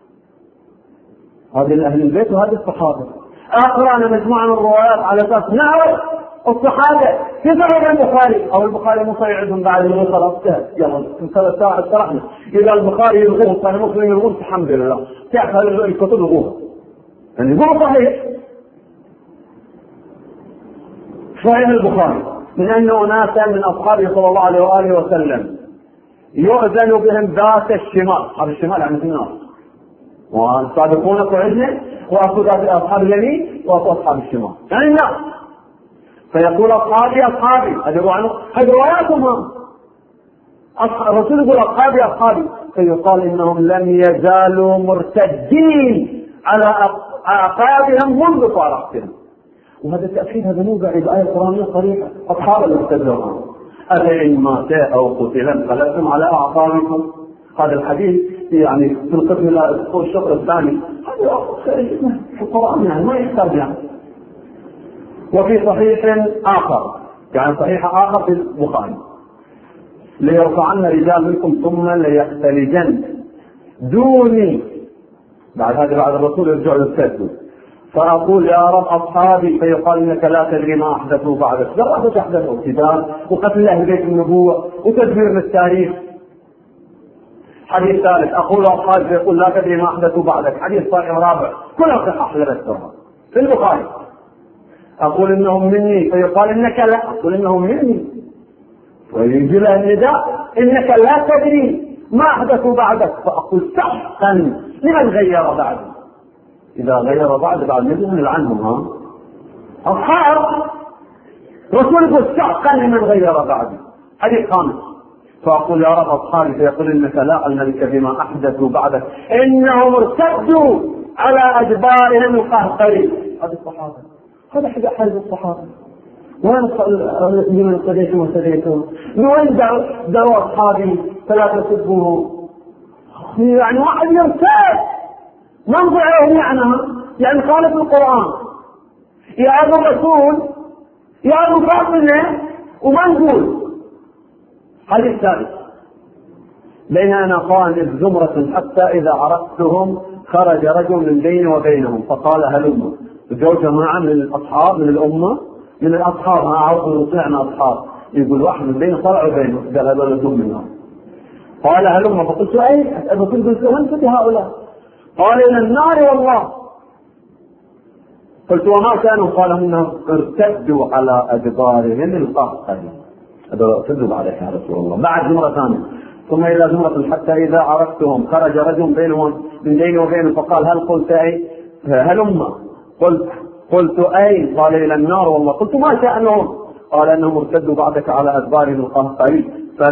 هذه أهل البيت وهذه الصحابة. أقرأنا مجموعة من الروايات على أساس نعرف الصحابة في صحيح البخاري أو البخاري مو يعدهم بعد ما خلاص يلا 3 ساعات استرحنا. إذا البخاري يلغوه صحيح مسلم يلغوه الحمد لله، تعرف هذه الكتب يلغوها يعني يقولوا صحيح. صحيح البخاري من أن أناسا من أصحابه صلى الله عليه وآله وسلم يؤذن بهم ذات الشمال. هذا الشمال يعني في النار، والسابقون قعدنا وأكو ذات أصحاب اليمين وأكو أصحاب الشمال يعني النار. فيقول أصحابي أصحابي، هذه رواياتهم. الرسول يقول أصحابي أصحابي، فيقال إنهم لم يزالوا مرتدين على أعقابهم منذ فارقتهم. وهذا التأكيد هذا مو بعيد، آية قرآنية صريحة. أصحاب المرتدين أفإن مات أو قتل انقلبتم على أعقابكم. هذا الحديث يعني في القسم الشطر الثاني، هذا في القرآن يعني ما يحتاج يعني. وفي صحيح آخر يعني صحيح آخر في البخاري ليرفعن رجال منكم ثم ليختلجن دوني. بعد هذا بعد الرسول يرجع للسجد فأقول يا رب أصحابي، فيقال إنك لا تدري ما أحدثوا بعدك. لا أحدثوا كتاب وقتل أهل بيت النبوة وتدمير للتاريخ. حديث ثالث أقول أصحابي، فيقول لا تدري ما أحدثوا بعدك. حديث صحيح رابع كلها صحيح لذكرها في البخاري. أقول إنهم مني، فيقال إنك لا، أقول إنهم مني، ويجي له النداء إنك لا تدري ما أحدثوا بعدك. فأقول سحقا لمن غير بعدي. إذا غير بعد نجم نلعنهم. ها أصحاب رسول يقول سحقا لمن غير بعدي. حديث خامس فأقول يا رب أصحابي، فيقول إنك لا علم لك بما أحدثوا بعدك إنهم ارتدوا على أدبارهم القهقري. هذه الصحابة، هذا حديث الصحابة. وين لمن اهتديتم واهتديتم؟ وين دعوا أصحابي فلا تسبوه؟ يعني واحد يرتد ما نضعه يعني خالف القرآن يا أبو الرسول يا أبو فاطمة وما نقول. حديث ثالث بيننا قائم زمرة حتى إذا عرفتهم خرج رجل من بيني وبينهم فقال هلم. جو جماعة من الأصحاب من الأمة من الأصحاب ما عرفوا طلعنا أصحاب، يقول واحد من بينه طلعوا بينه قال هذول لهم منهم. قال هلم فقلت أي الرسول قلت وين كنت هؤلاء؟ قال إلى النار والله. قلت وما كانوا؟ قال انهم ارتدوا على ادبارهم القهقري. هذا ارتدوا عليك يا رسول الله. بعد زمرة ثانية ثم الى زمرة حتى اذا عرفتهم خرج رجل بينهم من بيني وبينه فقال هل قلت اي؟ هلم. قلت اي؟ قال الى النار والله. قلت ما شأنهم؟ قال انهم ارتدوا بعدك على ادبارهم القهقري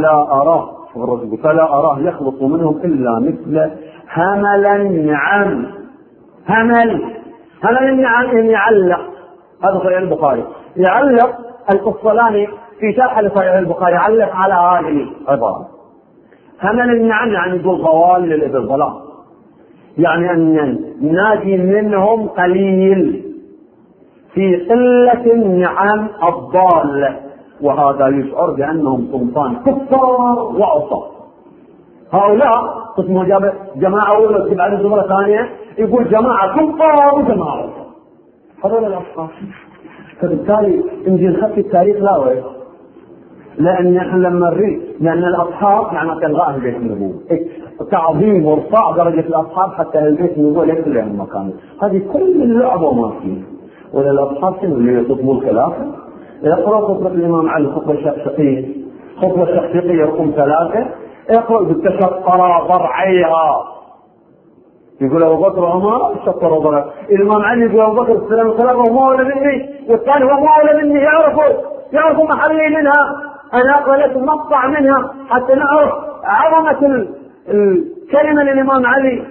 فلا اراه يخلص منهم الا مثل همل النعم. همل النعم يعلق. هذا صحيح البخاري. يعلق القسطلاني في شرح لصحيح البخاري يعلق على هذه العبارة. همل النعم يعني يقول ضوال للإبل ضلال، يعني أن ناجي منهم قليل في قلة النعم الضالة، وهذا يشعر بأنهم سلطان كفار وعصاة. هؤلاء قسموا جماعة أولى بعد زمرة ثانية يقول جماعة كفار وجماعة هذول الأشخاص. فبالتالي نجي نخفي التاريخ لا وين، لأن احنا لما نريد لأن الأصحاب يعني تلغاء أهل بيت النبوة تعظيم وارفاع درجة الأصحاب حتى أهل بيت النبوة ليس لهم مكان. هذه كل اللعبة وما فيه. ولا الأصحاب اللي يطلبوا الخلافة يقرأ خطبة الإمام علي خطبة شقشقية، خطبة شقشقية رقم 3، يقرأ بالتشقر ضرعيها. يقول أبو بكر وعمر شقروا ضرع، الإمام علي يقول أبو بكر السلام الخلافة هو أولى مني والثاني هو أولى مني، يعرفوا محلي منها، أنا أقرأ لكم مقطع منها حتى نعرف عظمة الكلمة للإمام علي.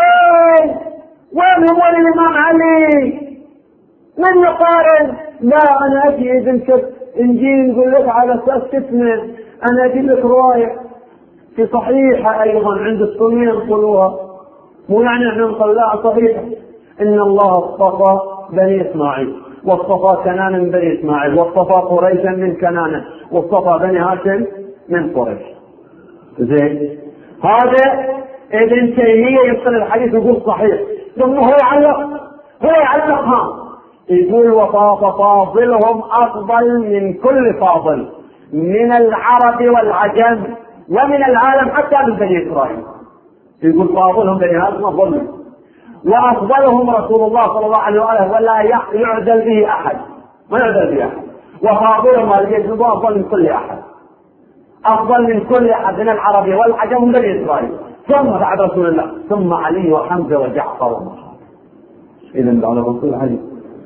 وين هو الإمام علي؟ من يقارن؟ لا، أنا أجي إذن إنجيل نقول لك على أساس تسمع، أنا أجيب لك رواية في صحيحة أيضا عند السنين ينقلوها، مو يعني احنا نقول لا صحيح، إن الله اصطفى بني إسماعيل واصطفى كنانة من بني إسماعيل واصطفى قريشا من كنانة واصطفى بني هاشم من قريش. زين، هذا ابن تيمية ينقل الحديث يقول صحيح، ثم هو يعلقها يقول وفاضلهم أفضل من كل فاضل من العرب والعجم ومن العالم حتى من بني إسرائيل. يقول فاضلهم بني هاشم أفضل، وأفضلهم رسول الله صلى الله عليه وآله ولا يعدل به أحد، ما يعدل به أحد، وفاضلهم أفضل من كل أحد، أفضل من كل أحد من العرب والعجم من بني إسرائيل، ثم بعد رسول الله ثم علي وحمزة وجعفر. إذن بعد رسول علي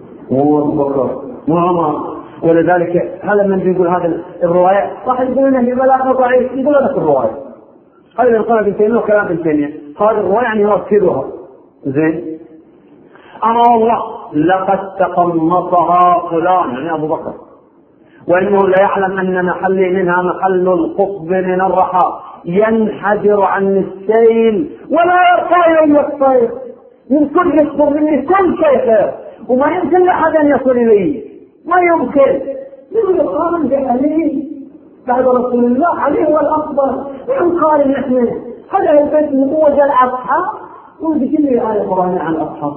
وبكر وعمر. ولذلك هذا من يقول هذا الرواية صح، يقول انه بلاغه ضعيف، يقول لك الرواية هذا القول ابن تيمية وكلام ابن تيمية، هذه الرواية يعني يركزها. زين، أما والله لقد تقمصها فلان يعني أبو بكر، وإنه لا يعلم أن محلي منها محل القطب من الرحى، ينحدر عن السيل ولا يرقى يوم الطير، من كل يصدر مني كل شيء خير، وما يمكن لأحد أن يصل إليه، ما يمكن. يقول قارن بأهله بعد رسول الله، عليه هو الأفضل، ونقارن نحن هذا البيت نبوة الأصحاب، وبكل آية قرآن عن الأصحاب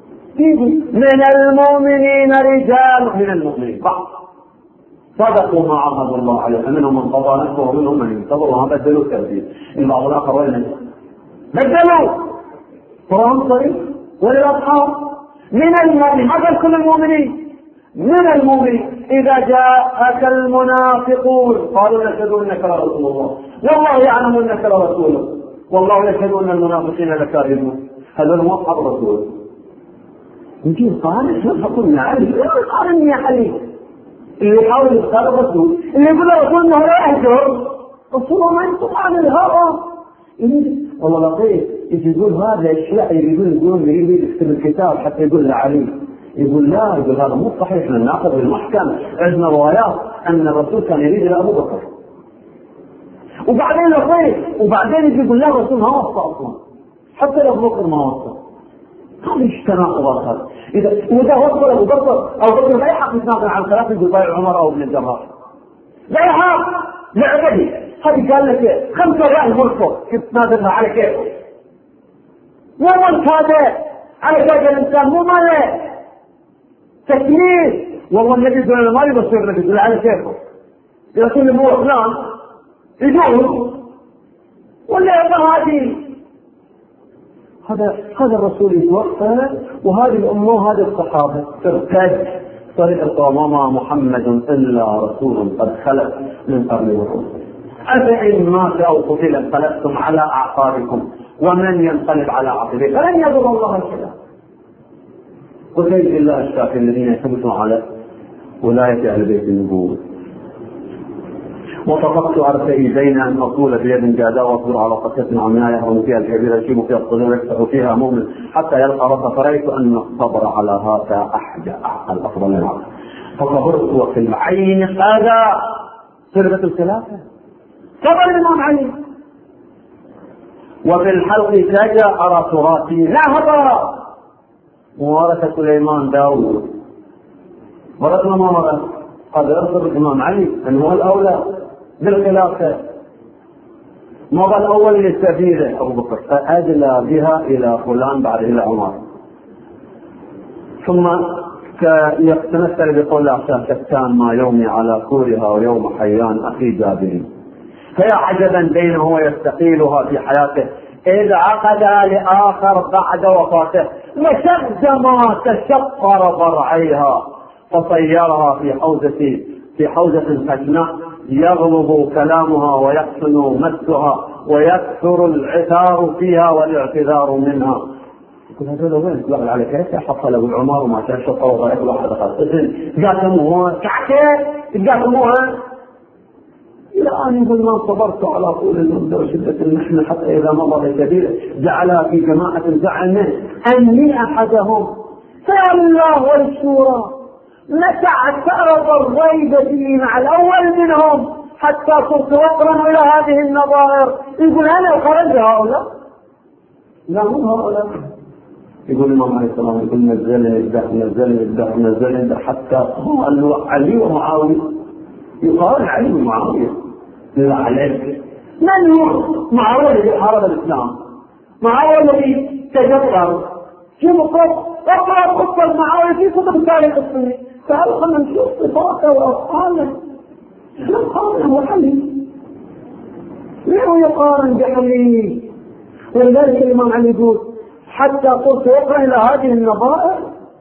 من المؤمنين رجال، من المؤمنين صدقوا ما عاهدوا الله عليه، منهم من قضى نفسه ومنهم من ينتظر، وما بدلوا تبديل. البعض الآخر وين بدلوا قرآن صريح. وللأصحاب من المؤمنين، هذا كل المؤمنين، من المؤمنين إذا جاءك المنافقون قالوا نشهد أنك لرسول الله والله يعلم أنك لرسوله والله يشهد أن المنافقين لكاذبون. هذا المصحف رسول نجي قال نفقنا نعرف قارن يا حبيبي اللي يحاول يختار الرسول، اللي يقول الرسول انه لا يهجر رسوله ما ينطق عن الهوى. والله لطيف يقول هذا الشيء يقول يريد يكتب الكتاب حتى يقول لعلي، يقول لا، يقول هذا مو صحيح، احنا ناخذ بالمحكمة، عندنا روايات ان الرسول كان يريد الى ابو بكر. وبعدين لطيف وبعدين يقول لا الرسول ما وصى اصلا، حتى لو ابو بكر ما وصى. هذا التناقض هذا. إذا وصل أبو بكر لا يحق يتناقض عن خلافة بضيع عمر أو ابن الجراح، لا يحق لعبه. هذه قال لك 5 ريال مرفوض كيف تناقضها على كيفه، مو ملك هذا على كيف الإنسان، مو ماله تكليف. والله النبي يقول ما يبصر النبي يقول على كيفه، إذا كل مو فلان يجوز ولا يبقى هذه. هذا الرسول يتوفى وهذه الأمة وهذه الصحابة ترتد طريقة وما محمد إلا رسول قد خلت من قبل الرسل أفإن مات أو قتل انقلبتم على أعقابكم ومن ينقلب على عقبيه فلن يضر الله شيئا. وكيف الله الشافي الذين يثبتون على ولاية أهل بيت النبوة. وطفقت أرتئي بين أن أطول بيد جاداء واصبر على قصة عمياء يهرم فيها الكبير يشيب فيها الصدور يفتح فيها مؤمن حتى يلقى رب، فرأيت أن الصبر على هذا أحد الأفضل من العقل، فصبرت وفي العين هذا سربة الخلافة صبر الإمام علي، وفي الحلق سجى أرى تراثي نهضة وورث سليمان داود ورثنا ما ورث قد أرسل الإمام علي أنه هو الأولى بالخلافة. مضى الأول للسفيرة أبو بكر فأدلى بها إلى فلان بعد إلى عمر، ثم يتمثل بقول عشان كتان ما يومي على كورها ويوم حيان أخي جابري، فيا عجبا بينه ويستقيلها في حياته إذ عقد لآخر بعد وفاته لشد ما تشقر ضرعيها فصيرها في حوزة في حوزة فتنة يغلب كلامها ويحسن مسها ويكثر العثار فيها والاعتذار منها. يقول هذول وين يطلع على كيف يحصل ابو العمر وما كان شطه وضعف واحد خاص قاتموها كعكه قاتموها الى ان يقول ما صبرت على طول المده وشده المحنه حتى اذا مضى بسبيله جعلها في جماعه زعمه اني احدهم. سال الله والشورى متى اعترض الريب فيه مع الاول منهم حتى صرت وقرا الى هذه النظائر. يقول انا خرج هؤلاء لا هم هؤلاء. يقول الإمام عليه السلام يقول نزلني الدهر حتى قالوا علي ومعاوية. يقال علي ومعاوية لا عليك من هو معاوية الذي حارب الإسلام؟ معاوية الذي تجبر شوفوا اقرأ قصة معاوية في كتب التاريخ السني. تعالوا خلينا نشوف صفاته وأفعاله. شو قارن هو علي؟ ليه يقارن بعلي؟ ولذلك الإمام علي يقول حتى قلت وقع إلى هذه النظائر.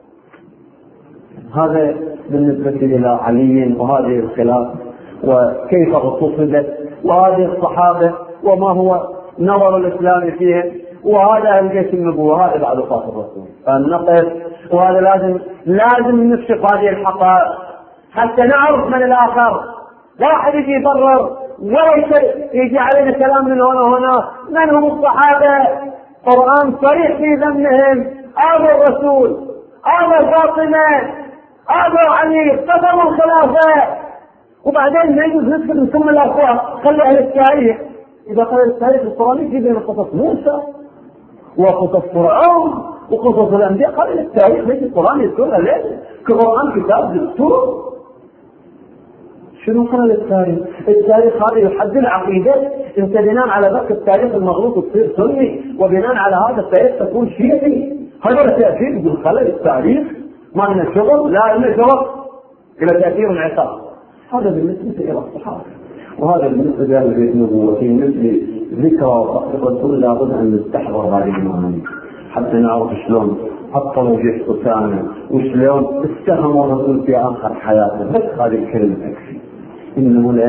هذا بالنسبة إلى علي وهذه الخلاف وكيف اغتصبت وهذه الصحابة وما هو نظر الإسلام فيهم وهذا الجيش النبوة. هذا بعد وفاة الرسول فالنقص وهذا لازم نفسق هذه الحقائق حتى نعرف من الآخر. لا أحد يجي يبرر ولا يجي علينا كلام من هنا وهنا. من هم الصحابة؟ قرآن صريح في ذمهم. آبوا الرسول، آبوا فاطمة، آبوا علي، قسموا الخلافة. وبعدين ما يجوز نسكت نسمى الأخوة خلي أهل التاريخ. إذا قال التاريخ القرآني في بين قصص موسى وقصص فرعون وقصص الأنبياء. قال التاريخ ليس القرآن يذكرها ليه؟ كقرآن كتاب دستور. شنو قال التاريخ؟ التاريخ هذا يحدد العقيدة. انت بناء على ذاك التاريخ المغلوط تصير سني وبناء على هذا التاريخ تكون شيعي. هذا التأثير يقول خلل التاريخ ما لنا شغل لا لنا شغل إلى تأثير العقاب. هذا بالنسبة إلى الصحابة. وهذا بالنسبة لأهل بيت النبوة مثل ذكرى الرسول لابد أن نستحضر هذه المعاني حتى نعرف شلون أبطلوا جيش أسامة وشلون استهموا الرسول في آخر حياته. بس هذه الكلمة تكفي. إنه لا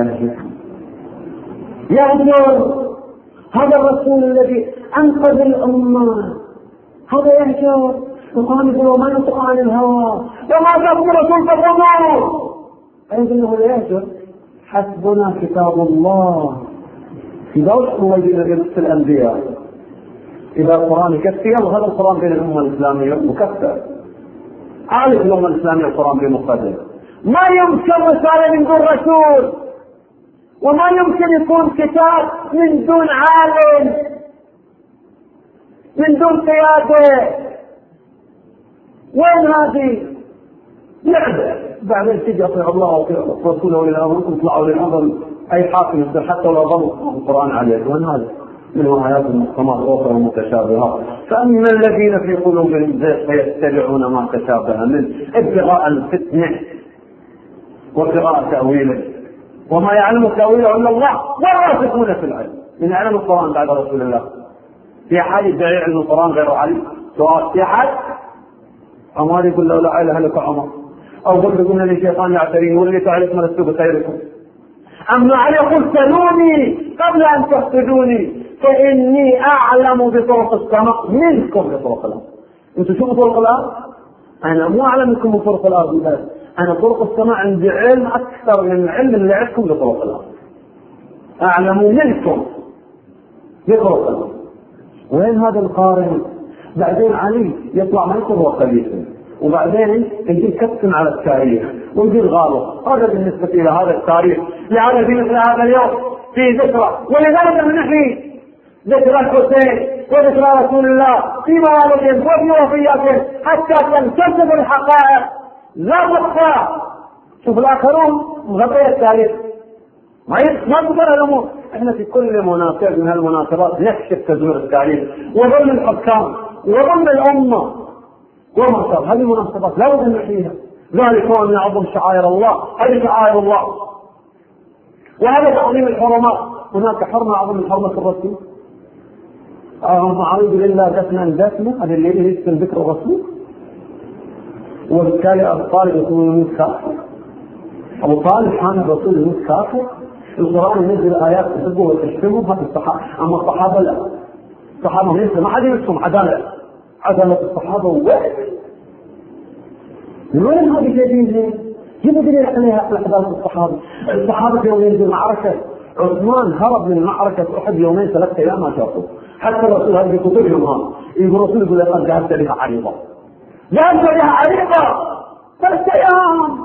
يهجر هذا الرسول الذي أنقذ الأمة. هذا يهجر وقال يقول وما ينطق عن الهوى وما جاءكم رسول فخذوه. أيضا إنه لا يهجر. حسبنا كتاب الله. في دوش الله يرسل الأنبياء إذا القرآن يكفي وهذا القرآن بين الأمة الإسلامية مكفر. عارف الأمة الإسلامية القرآن بمقدم. ما يمكن رسالة من دون رسول وما يمكن يكون كتاب من دون عالم من دون قيادة. وين هذه لعبة؟ بعدين تجي أطيع الله ورسوله إلى أمركم يطلعوا للأمر أي حاكم يصير حتى لو ضموا القرآن عليه. وين هذا؟ منهم آيات محكمات أخرى ومتشابهات. فأما الذين في قلوبهم زيغ فيتبعون ما تشابه منه ابتغاء الفتنة وقراءة تأويله وما يعلم تأويله إلا الله والراسخون في العلم. من يعلم القرآن بعد رسول الله؟ في أحد يدعي علم القرآن غير علي؟ سؤال في أحد؟ عمر يقول لولا علة هلك عمر. أو قل يقولنا للشيطان يعترين واللي تعرف ما لست بخيركم. أما علي يقول سلوني قبل أن تحسدوني فإني أعلم بطرق السماء منكم بطرق الأرض. أنتم شو بطرق الأرض؟ أنا مو أعلم منكم بطرق الأرض بس أنا طرق السماء عندي علم أكثر من العلم اللي عندكم بطرق الأرض. أعلم منكم بطرق الأرض. وين هذا القارن؟ بعدين علي يطلع ما يكون هو خليفة وبعدين يجي يكتم على التاريخ ويجي غلط. هذا بالنسبة إلى هذا التاريخ. لهذا في مثل هذا اليوم في ذكرى ولذلك نحن ذكرى الحسين وذكرى رسول الله في موالدهم وفي وفياتهم حتى تنكشف الحقائق لا تخفى. شوف الآخرون مغطية التاريخ ما تقدر الأمور. احنا في كل مناسبة من هالمناسبات نكشف تزوير التاريخ وظلم الحكام وظلم الأمة وما صار. هذه المناسبات لا بد أن نحييها. ذلك هو من أعظم شعائر الله. هذه شعائر الله وهذا تعظيم الحرمات. هناك حرمة أعظم من حرمة الرسول. أعوذ بالله دفنا هذا اللي يسكن ذكر الرسول وبالتالي الطالب يكون من كافر. أبو طالب كان الرسول يموت كافر، القرآن ينزل آيات تحبه وتشتمه، هذا الصحابة. أما الصحابة لا، الصحابة ما حد يمسهم عدالة الصحابة وين هذه جديدة؟ جيبوا دليل عليها على عدالة الصحابة يوم ينزل معركة عثمان هرب من معركة أحد يومين 3 أيام ما شافوا، حتى الرسول هذه كتبهم يقول الرسول يقول لقد ذهبت بها عريضة، ذهبت بها عريضة 3 أيام.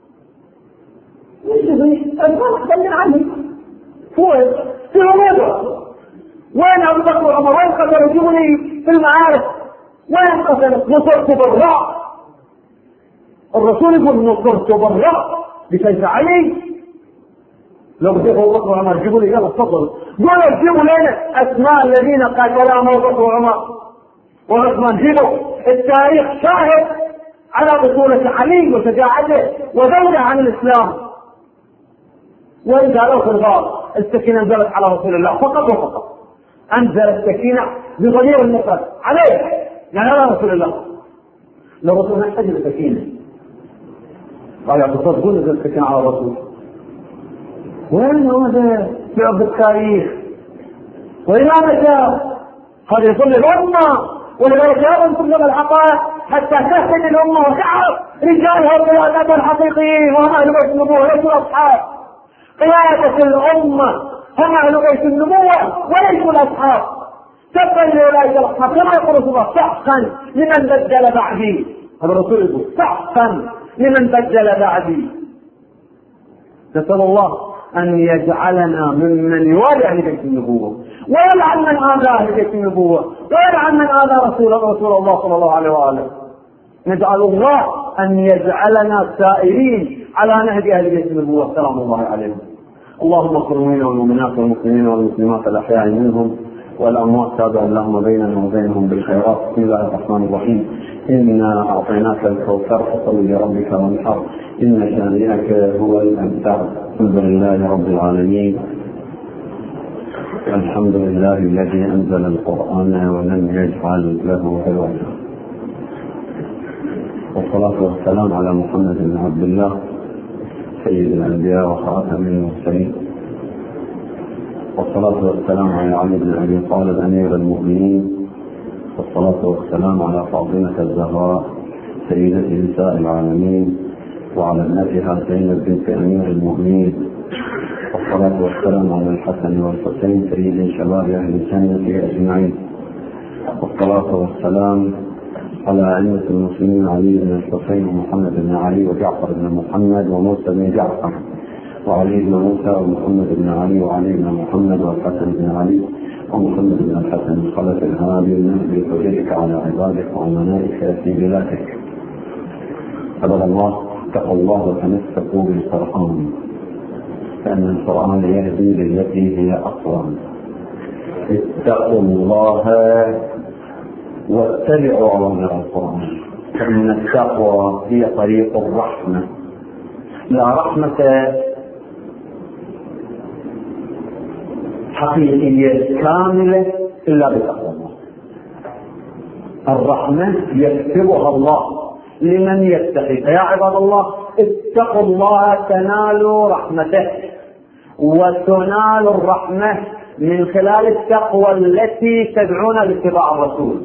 أبغى أتكلم عنه فوق في الغربة. وين أبو بكر وعمر؟ وين قتلوا؟ جوني في المعارك وين قتلوا؟ نصرت بالرأس. الرسول يقول نصرت بالرأس بسيف علي. لو بدي أبو بكر وعمر جيبوا لي يلا تفضل، قولوا جيبوا لنا أسماء الذين قاتلوا أبو بكر وعمر وعثمان. جيبوا التاريخ شاهد على بطولة علي وشجاعته وذوله عن الإسلام. وإن قالوا في الغار السكينة نزلت على رسول الله فقط وفقط، أنزل السكينة بضمير النصر عليه يعني على رسول الله. لو رسول نحتاج السكينة قال تصدقون نزل السكينة على الرسول. وين هذا في التاريخ؟ وإلى متى هذا يصلي الأمة؟ ولذلك يابن تبلغ الحقائق حتى تهتدي الأمة وتعرف رجالها وقيادتها الحقيقيين وهم أهل بيت النبوة ليسوا الأصحاب. قيادة الأمة هم أهل بيت النبوة وليسوا الأصحاب. تبقى لأولئك الأصحاب كما يقول رسول الله سحقا لمن بدل بعدي. هذا الرسول يقول سحقا لمن بدل بعدي. نسأل الله أن يجعلنا ممن يوالي أهل بيت النبوة ويلعن من آذى أهل بيت النبوة ويلعن من آذى رسول الله صلى الله عليه وآله. نجعل الله أن يجعلنا سائرين على نهج أهل بيت النبوة سلام الله عليهم. اللهم اغفر لنا والمؤمنات والمسلمين والمسلمات الأحياء منهم والأموات، تابع اللهم بيننا وبينهم بالخيرات. بسم الله الرحمن الرحيم. إنا أعطيناك الكوثر فصل لربك وانحر إن شانئك هو الأبتر. الحمد لله رب العالمين، الحمد لله الذي أنزل القرآن ولم يجعل له عوجا، والصلاة والسلام على محمد بن عبد الله سيد الأنبياء وخاتم المرسلين، والصلاة والسلام على علي بن أبي طالب أمير المؤمنين، والصلاة والسلام على فاطمة الزهراء سيدة نساء العالمين، وعلى ابنتها زينب بنت أمير المؤمنين، والصلاة والسلام على الحسن والحسين سيد شباب أهل الجنة أجمعين، والصلاة والسلام على أئمة المسلمين علي بن الحسين ومحمد بن علي وجعفر بن محمد وموسى بن جعفر وعلي بن موسى ومحمد بن علي وعلي بن محمد والحسن بن علي ومحمد بن الحسن الخلف الهادي المهدي بحجتك على عبادك وأمنائك في بلادك. عباد الله، اتقوا الله وتمسكوا بالقرآن فإن القرآن يهدي للتي هي أقوم. اتقوا الله واتبعوا أوامر القرآن فإن التقوى هي طريق الرحمة. لا رحمة حقيقية كاملة إلا بتقوى الله. الرحمة يكتبها الله لمن يتقي. يا عباد الله، اتقوا الله تنالوا رحمته، وتنال الرحمة من خلال التقوى التي تدعون لاتباع الرسول.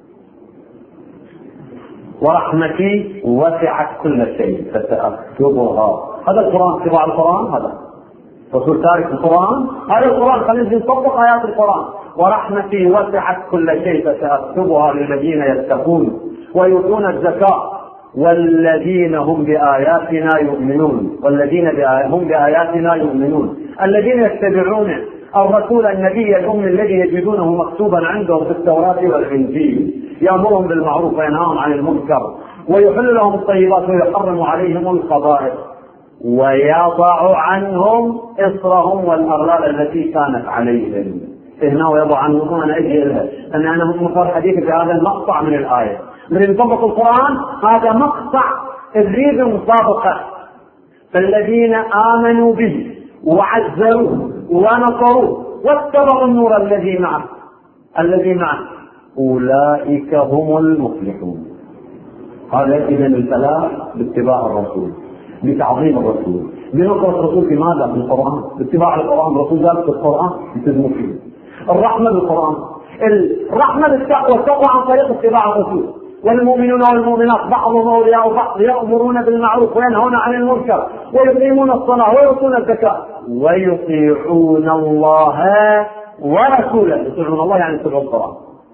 ورحمتي وسعت كل شيء فسأكتبها. هذا القرآن، اتباع القرآن، هذا رسول تارك القرآن، هذا القرآن. خلينا نطبق آيات القرآن. ورحمتي وسعت كل شيء فسأكتبها للذين يتقون ويؤتون الزكاة والذين هم بآياتنا يؤمنون. والذين هم بآياتنا يؤمنون، الذين يتبعون الرسول النبي الأمي الذي يجدونه مكتوبا عندهم في التوراة والإنجيل، يأمرهم بالمعروف وينهاهم عن المنكر ويحل لهم الطيبات ويحرم عليهم الخبائث ويضع عنهم إصرهم والأغلال التي كانت عليهم. هنا ويضع عنهم، أنا أجي لها أن أنا مصر حديث في هذا المقطع من الآية من نطبق القرآن. هذا مقطع الريب المسابقة. فالذين آمنوا به وعزروه ونصروه واتبعوا النور الذي معه أولئك هم المفلحون. هذا إذن الفلاح باتباع الرسول. بتعظيم الرسول، بنصرة الرسول في ماذا؟ في القرآن، باتباع القرآن. الرسول قال في القرآن يلتزموا فيه. الرحمة بالقرآن، الرحمة بالتقوى، التقوى عن طريق اتباع الرسول. والمؤمنون والمؤمنات بعضهم أولياء بعض، يأمرون بالمعروف وينهون عن المنكر ويقيمون الصلاة ويؤتون الزكاة ويطيعون الله ورسوله. يطيعون الله يعني يتبعون القرآن.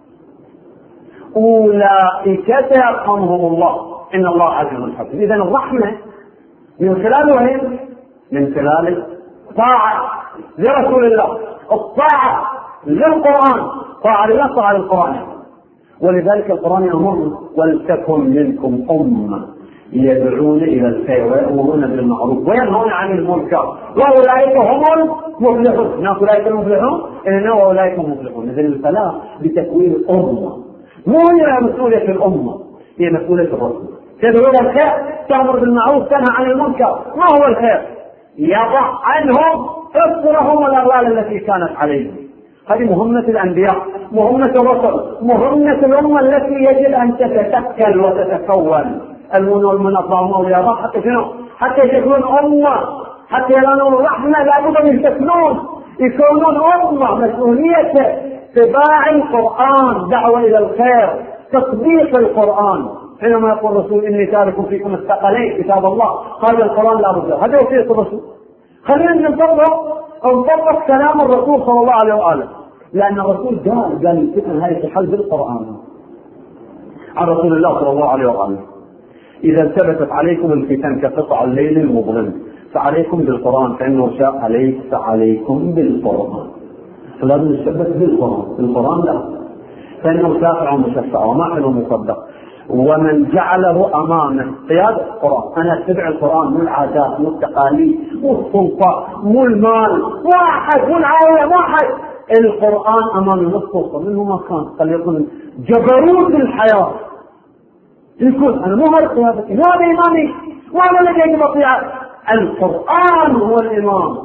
أولئك سيرحمهم الله إن الله عزيز حكيم. إذن الرحمة من خلال وين؟ من خلال طاعة لرسول الله، الطاعة للقرآن، طاعة لله، طاعة للقرآن. ولذلك القرآن يأمر ولتكن منكم أمة يدعون إلى الخير ويأمرون بالمعروف وينهون عن المنكر وأولئك هم المفلحون. ناس أولئك المفلحون إنه أولئك المفلحون. إذن الفلاح بتكوين الأمة، مو هي مسؤولية الأمة، هي مسؤولية الرسول. تدعو إلى الخير، تأمر بالمعروف، تنهى عن المنكر. ما هو الخير؟ يضع عنهم إصرهم والأغلال التي كانت عليهم. هذه مهمة الأنبياء، مهمة الرسل، مهمة الأمة التي يجب أن تتشكل وتتكون. المنظمة والرياضات حتى شنو؟ حتى يكون أمة، حتى ينالوا الرحمة لابد أن يكونون أمة. مسؤولية اتباع القرآن، دعوة إلى الخير، تطبيق القرآن. حينما يقول الرسول إني تارك فيكم الثقلين كتاب الله، قال القرآن لا بد. هذا وصية الرسول. خلينا نطبق كلام الرسول صلى الله عليه وآله، لأن الرسول قال الفتن هذه تحل بالقرآن. عن رسول الله صلى الله عليه وآله: إذا التبست عليكم الفتن كقطع الليل المظلم فعليكم بالقرآن فإنه شاء ليس عليكم بالقرآن. فلازم نثبت بالقرآن لا، فإنه شافع ومشفع وماحل ومصدق. ومن جعله أمامه قيادة القرآن، أنا أتبع القرآن، مو العادات، مو التقاليد، مو السلطة، مو المال، مو أحد، مو العائلة، مو أحد. القرآن أمامي، مو السلطة، منه ما كان. قال يكون جبروت الحياة، يكون أنا مو هذا قيادتي، مو هذا إمامي، مو هذا الذي يجب أطيعه. القرآن هو الإمام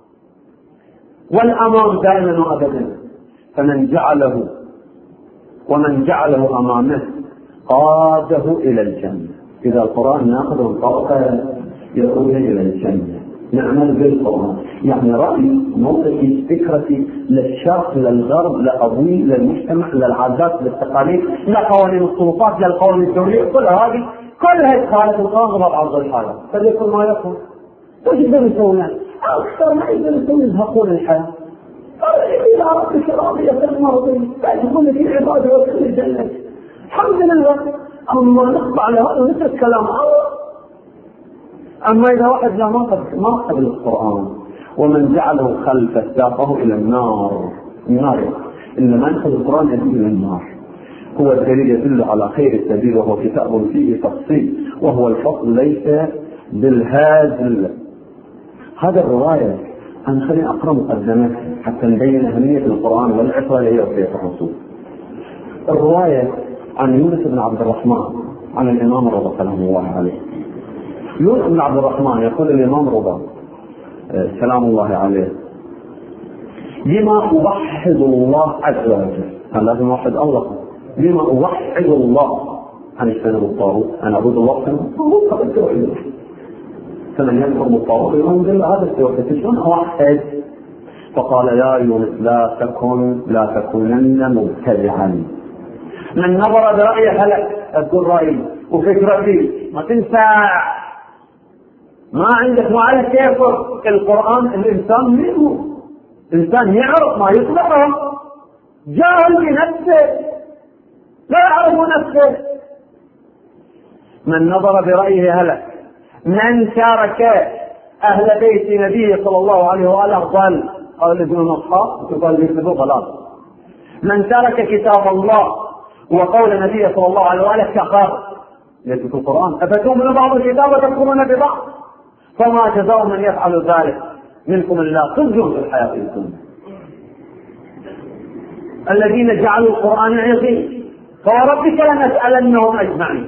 والأمام دائما وأبدا. ومن جعله أمامه قاده إلى الجنة. إذا القرآن ناخذ الطاقة يقود إلى الجنة. نعمل بالقرآن، يعني رأيي، موقفي، فكرتي للشرق، للغرب، لأبوي، للمجتمع، للعادات، للتقاليد، لقوانين السلطات، للقوانين الدولية، كلها خارج القرآن غير عرض الحالة. فليكن ما يكون. وش يقدر يسوون؟ أكثر ما يقدر يسوون يزهقون الحياة. إلى ربك راضية مرضية، يقول لك العبادة وكل الجنة. الحمد لله. أما نخضع لهذا ونترك كلام الله. أما إذا واحد ما قبل القرآن ومن جعله خلفه ساقه إلى النار. إلا ما يدخل القرآن يدل إلى النار. هو الدليل يدل على خير السبيل، وهو كتاب فيه تفصيل، وهو الفصل ليس بالهازل. هذا الرواية أنا خليني أقرأ مقدمة حتى نبين أهمية القرآن والعبرة اللي هي وصية الرسول. الرواية عن يونس بن عبد الرحمن عن الإمام الرضا سلام الله عليه. يونس بن عبد الرحمن يقول الإمام الرضا سلام الله عليه: لما أوحد الله عز وجل، أنا لازم أوحد الله. لما أوحد الله عن اجتنب الطاغوت، أنا أعبد الله كما قبل توحيده. فمن يكفر بالطاغوت يقول هذا التوحيد شلون أوحد؟ فقال: يا يونس لا تكونن مبتدعا. من نظر برأيه هلك. أذكر رأيي وفكرتي، ما تنسى، ما عندك ما على كيفك. القرآن الإنسان منه، إنسان يعرف ما يطلعه، جاهل بنفسه، لا يعرف نفسه. من نظر برأيه هلك. من شارك أهل بيت نبيه صلى الله عليه وآله ضل. قال ابن الأصحاب يقال بيته ضلال. من ترك كتاب الله وقول النبي صلى الله عليه وآله كفر. ليس في القرآن: أفتؤمنون بعض الكتاب وتكفرون ببعض فما جزاء من يفعل ذلك منكم إلا خزي في الحياة الدنيا. الذين جعلوا القرآن عظيم فوربك لنسألنهم أجمعين.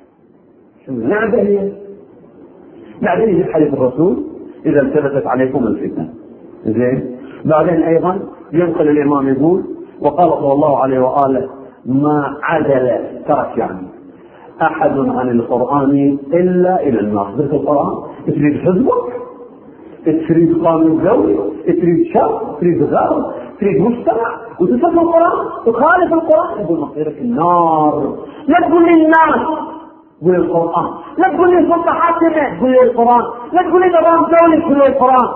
بعدين في حديث الرسول: إذا التبست عليكم الفتن. زين. بعدين أيضا ينقل الإمام يقول: وقال صلى الله عليه وآله: ما عدل ترك يعني أحد عن القرآن إلا إلى النار. ذكر القرآن تريد حزبك، تريد قانون دولي، تريد شر، تريد غرب، تريد مجتمع، وتسب القرآن تخالف القرآن، يقول مصيرك النار. لا تقول لي الناس، قول القرآن. لا تقول لي سلطة حاكمة، قول لي القرآن. لا تقول لي نظام دولي، قول لي القرآن.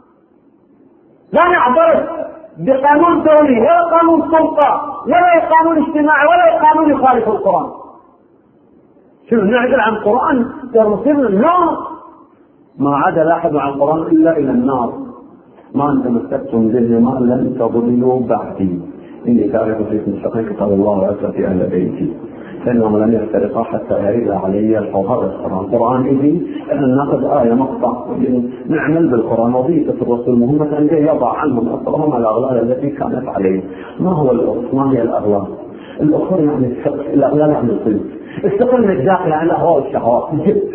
لا نعترف بقانون دولي ولا قانون سلطة ولا قانون اجتماعي ولا قانون يخالف القرآن. شنو نعدل عن القرآن تصير النار؟ ما عدل أحد عن القرآن إلا إلى النار. ما أن تمسكتم به ما لم تضلوا بعدي إني تارك فيكم شقيق كتاب الله وأسرة أهل بيتي فإنهم لم يفترقا حتى يرد علي الحوار. القرآن إذن أن نأخذ آية مقطع نعمل بالقرآن. وظيفة الرسول مهمة أن يضع عنهم أصلهم الأغلال التي كانت عليه. ما هو الأصل؟ ما هي الأغلال؟ الأصل يعني الأغلال يعني القيود. استقل من الداخل عن الأهواء والشهوات.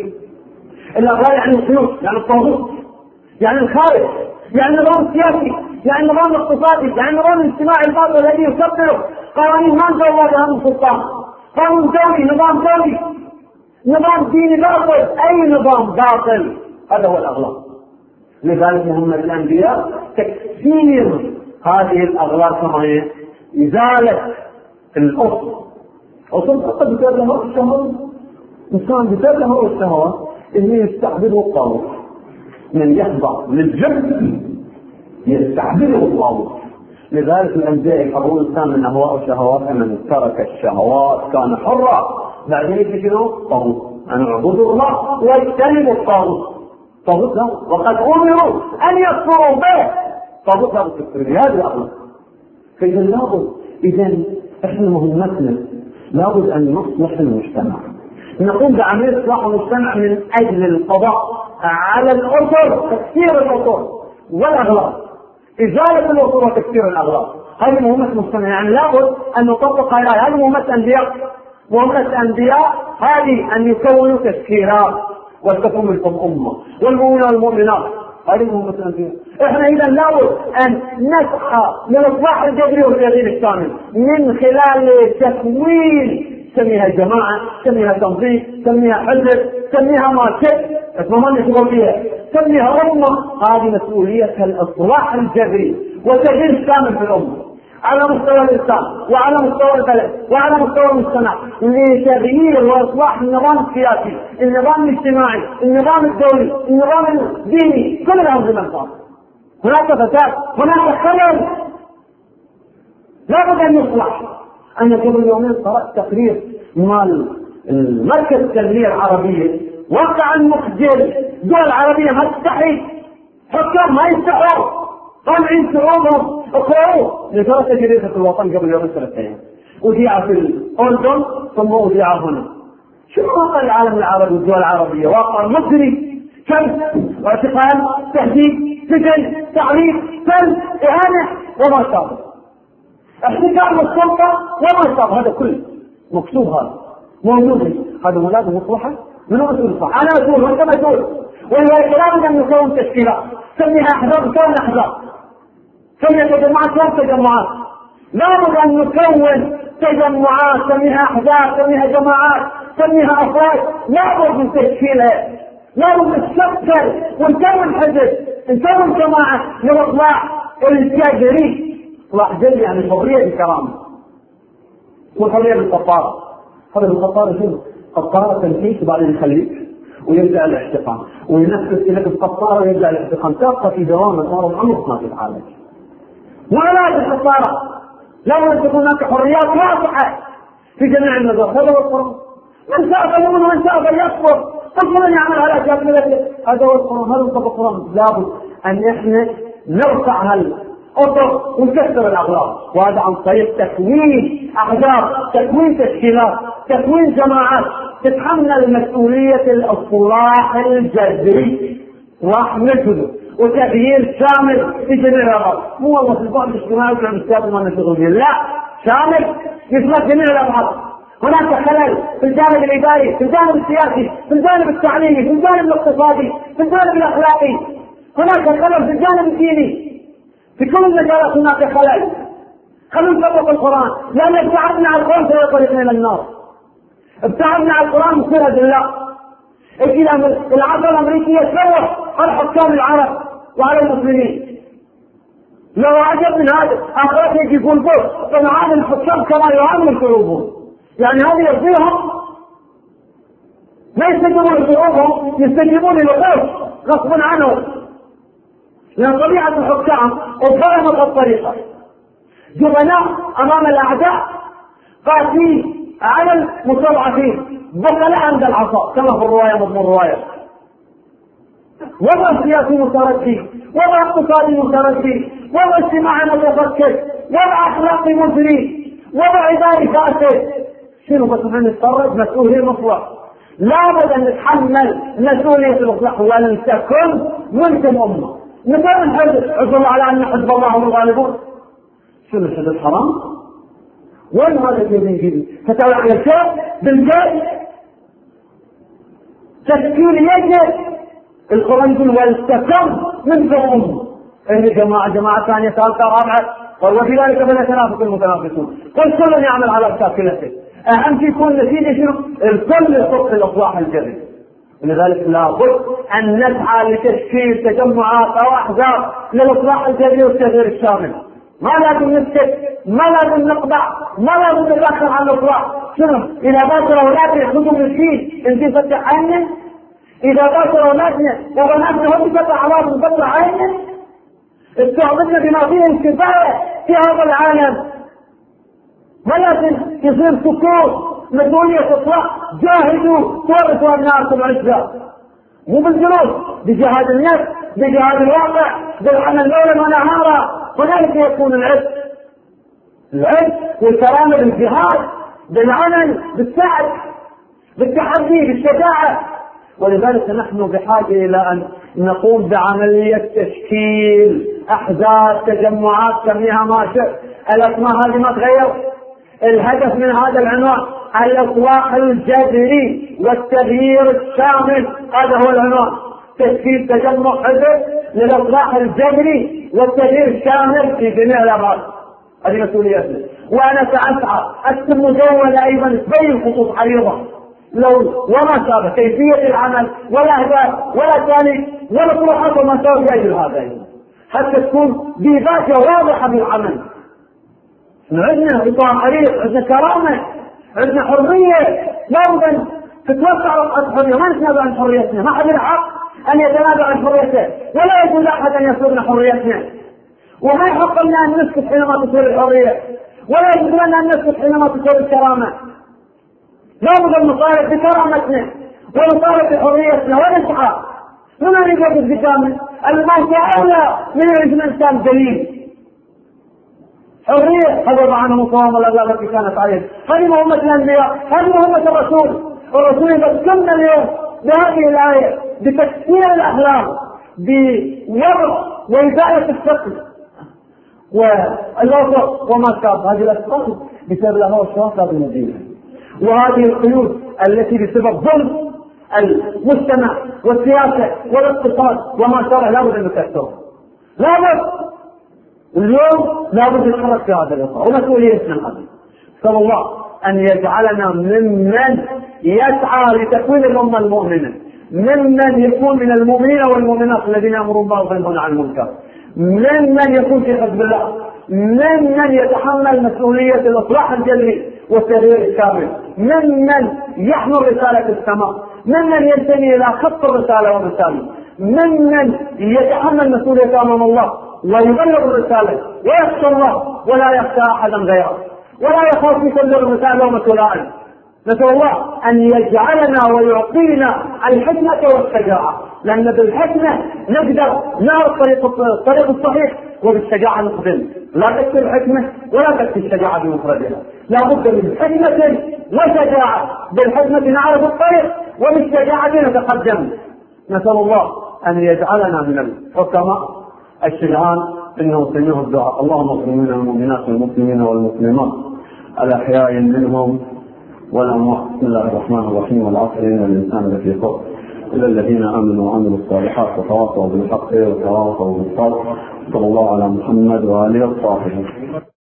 الأغلال يعني القيود، يعني الطاغوت، يعني الخارج، يعني النظام السياسي، يعني النظام الاقتصادي، يعني النظام الاجتماعي الباطل الذي يكبر قوانين ما انزل الله بها من سلطان. قانون دولي، نظام دولي، نظام ديني باطل، اي نظام باطل، هذا هو الاغلال. لذلك مهمة الانبياء تكسير هذه الاغلال كما هي، ازالة الاصل. اصل فقط بسبب الشهوات، انسان بسبب الشهوات انه يستعبده الطاغوت، من يخضع للجبن يستعبده الطاغوت. لذلك الانبياء يحررون الانسان من اهواء وشهوات، من ترك الشهوات كان حرا. بعدين يجدوا طاغوت، ان اعبدوا الله واجتنبوا الطاغوت. طاغوت لا، وقد امروا ان يكفروا به. طاغوت لا تكفر بهذه الاخلاق. فاذا لابد، اذا احنا مهمتنا لابد ان نصلح المجتمع، نقوم بعملية إصلاح المجتمع من أجل القضاء على الأصول، تكسير الأصول والأغلاط، إزالة الأصول وتكسير الأغلاط. هذه مهمة المجتمع، يعني لابد أن نطبق هذه مهمة أنبياء. مهمة أنبياء هذه أن يكونوا تسكيرات وتكون منكم أمة والمؤمنين والمؤمنات. هذه مهمة الأنبياء. إحنا إذا لابد أن نسعى للإصلاح الجذري والتغيير الشامل من خلال تكوين، سميها جماعة، سميها تنظيم، سميها حزب، سميها ما شئت، اسمها ما نشغل فيها، سميها أمة. هذه مسؤوليتها الإصلاح الجذري والتغيير الشامل في الأمة على مستوى الإنسان وعلى مستوى البلد وعلى مستوى المجتمع، لتغيير وإصلاح النظام السياسي، النظام الاجتماعي، النظام الدولي، النظام الديني، كل الأنظمة الخاصة. هناك فساد، هناك خلل، لابد أن يصلح. أنا قبل يومين قرأت تقرير مال المركز التنمية العربية، واقع المخجل. دول عربية ما تستحي، حكام ما يستحوا، طالعين شعوبهم اقرأوا. لدرجة جريدة الوطن قبل يومين 3 أيام أذيع في الأردن ثم أذيع هنا. شو واقع العالم العربي والدول العربية؟ واقع مزري، كم اعتقال، تهديد، سجن، تعريف، سلب، إهانة وما شابه، احتكار السلطة وما شابه. هذا كله مكتوب، هذا موجود. هذا لازم مصلحة من مسؤول. صح، أنا مسؤول وأنت مسؤول. ولذلك لابد أن نكون تشكيلات، سميها أحزاب، كون أحزاب، سميها تجمعات، كون تجمعات. لابد أن نكون تجمعات، سميها أحزاب، سميها جماعات، سميها أفراد. لابد من تشكيلها، لابد نتشكل ونكون حزب، نكون جماعة للإصلاح الجذري. إصلاح جذري يعني الحرية بالكرامة والحرية بالقطارة. هذا بالقطارة شنو؟ قطارة تنفيذ وبعدين يخليك ويرجع الاحتقان، وينفذ لك القطارة ويرجع الاحتقان. تبقى في دوام صار عمرك ما تتعالج. ولا القطارة، لابد أن تكون هناك حريات واضحة في جميع المجالات. هذا هو القرآن. من شاء فليؤمن ومن شاء فليكفر، كل من يعمل على كافته. هذا هو القرآن، هذا هو القرآن. لابد أن احنا نرفع الأطر ونكسر الأغلاط، وهذا عن طريق تكوين أحزاب، تكوين تشكيلات، تكوين جماعات تتحمل مسؤولية الإصلاح الجذري، إصلاح نجذب وتغيير شامل في جميع الأغراض. مو والله في البعد الاجتماعي وفي السياسة ما نشغل به، لا، شامل يشمل جميع الأغراض. هناك خلل في الجانب الإداري، في الجانب السياسي، في الجانب التعليمي، في الجانب الاقتصادي، في الجانب الأخلاقي. هناك خلل في الجانب الديني. في كل المجالات هناك خلل. خلونا نطبق القرآن، لأن ابتعدنا عن القرآن سيطرقنا إلى النار. ابتعدنا عن القرآن مصير بالله. العدل الامريكي يتفوق على حكام العرب وعلى المسلمين. لو عجب من هذا اخرات يجي يقول بص نعامل الحكام كما يعامل قلوبهم، يعني هذا يرضيهم؟ ما يستجيبون لقلوبهم، يستجيبون للقلوب غصبا عنهم، لان طبيعه الحكام اتفهمت الطريقه، جبناء امام الاعداء، قاسين على المستضعفين، بخلاء عند العصا كما في الروايه مضمون الروايه. وضع سياسي متردي، وضع اقتصادي متردي، وضع اجتماعي متفكك، وضع اخلاقي مزري، وضع اداري فاسد. شنو بس نتفرج؟ مسؤوليه مطلق، لابد ان نتحمل مسؤوليه الاصلاح ولن تكن منكم امه. مثلا الحزب، عز الله على ان حزب الله هم الغالبون. شنو الحزب الحرام؟ وين هذا الذي يجي فتاوى على الشيء بالجاي تشكيل يجب. القرآن يقول ولتكن منكم أمة. إيه جماعة ثانية ثالثة رابعة، وفي ذلك فليتنافس المتنافسون. قل كل يعمل على شاكلته. أهم شيء يكون نتيجة شنو؟ الكل يصب في الإصلاح الجذري. ولذلك لابد أن نسعى لتشكيل تجمعات أو أحزاب للإصلاح الجذري والتغيير الشامل. ما لازم نسكت، ما لازم نقطع، ما لازم نتأخر عن الإصلاح. شنو؟ إذا باشر أولادنا يأخذوا من الدين أنت فتح عينه، إذا باشر أولادنا وبناتنا هم فتح أعراض فتح عينه، استعبدنا بما فيه الكفاية في هذا العالم. ما لازم يصير سكوت، مسؤولية إصلاح. جاهدوا تورثوا أبنائكم عزة، مو بالجلوس، بجهاد النفس، بجهاد الواقع، بالعمل ليلا ونهارا. وذلك يكون العز والكرامة بالجهاد، بالعمل، بالسعي، بالتحدي، بالشجاعة. ولذلك نحن بحاجة إلى أن نقوم بعملية تشكيل أحزاب، تجمعات، سميها ما شئت، الأسماء هذه ما تغير. الهدف من هذا العنوان الإصلاح الجذري والتغيير الشامل، هذا هو العنوان. تشكيل تجمع حزب للإصلاح الجذري والتغيير الشامل في جميع الأبعاد. هذه مسؤوليتنا. وأنا سأسعى أكتب مجلة أيضا تبين خطوط عريضة لو وما شابه كيفية العمل ولا أهداف ولا تاريخ ولا طروحات وما شابه في أجل هذا، حتى تكون بذاتها واضحة بالعمل. عندنا إطار عريض، عندنا كرامة، عندنا حرية، لابد أن تتوسع الحرية. ما نتنازع عن حريتنا، ما حد الحق أن يتنازع عن حريته، ولا يجوز أحد أن يسلبنا حريتنا. وما يحق لنا أن نسكت حينما تصير الحرية، ولا يجوز لنا أن نسكت حينما تصير الكرامة. لابد أن نطالب بكرامتنا ونطالب بحريتنا ونسعى. وما نريد بالزكامة الموت أولى من الإنسان دليل. حرية حفظ عنهم الصوم والأغلال التي كانت عليه. هذه مهمة الأنبياء، هذه مهمة الرسول. والرسول يذكرنا اليوم بهذه الآية بتكسير الأحلام، بوضع وإزالة الثقل والوسط وما شابه. هذه الأسباب بسبب الهوى والشهوات بالمدينة، وهذه القيود التي بسبب ظلم المجتمع والسياسة والاقتصاد وما شابه لابد أن نكسرها. لابد اليوم لابد نتحرك في هذا الإطار ومسؤوليتنا هذه. صلى الله أن يجعلنا ممن يسعى لتكوين الأمة المؤمنة، ممن يكون من المؤمنين والمؤمنات الذين يأمرون بالمعروف وينهون عن المنكر، ممن يكون في حزب الله، ممن يتحمل مسؤولية الإصلاح الجذري والتغيير الكامل، ممن يحمل رسالة السماء، ممن ينتمي إلى خط الرسالة والرسالة، ممن يتحمل مسؤولية أمام الله ويبلغ الرسالة ويخشى الله ولا يخشى أحدا غيره، ولا يخاف يبلغ الرسالة ومسؤولان. نسأل الله أن يجعلنا ويعطينا الحكمة والشجاعة، لأن بالحكمة نقدر نعرف الطريق الصحيح، وبالشجاعة نقدم. لا تكفي الحكمة ولا تكفي الشجاعة بمفردها، لا بد من حكمة وشجاعة. بالحكمة نعرف الطريق وبالشجاعة نتقدم. نسأل الله أن يجعلنا من الحكماء الشجعان إنه سميع الدعاء. اللهم اغفر لنا المؤمنات والمسلمين والمسلمات الأحياء منهم والأموات. بسم الله الرحمن الرحيم. والعصر إن الإنسان لفي خسر إلا الذين آمنوا وعملوا الصالحات وتواصوا بالحق وتواصوا بالصبر. صلى الله على محمد وآله وصحبه.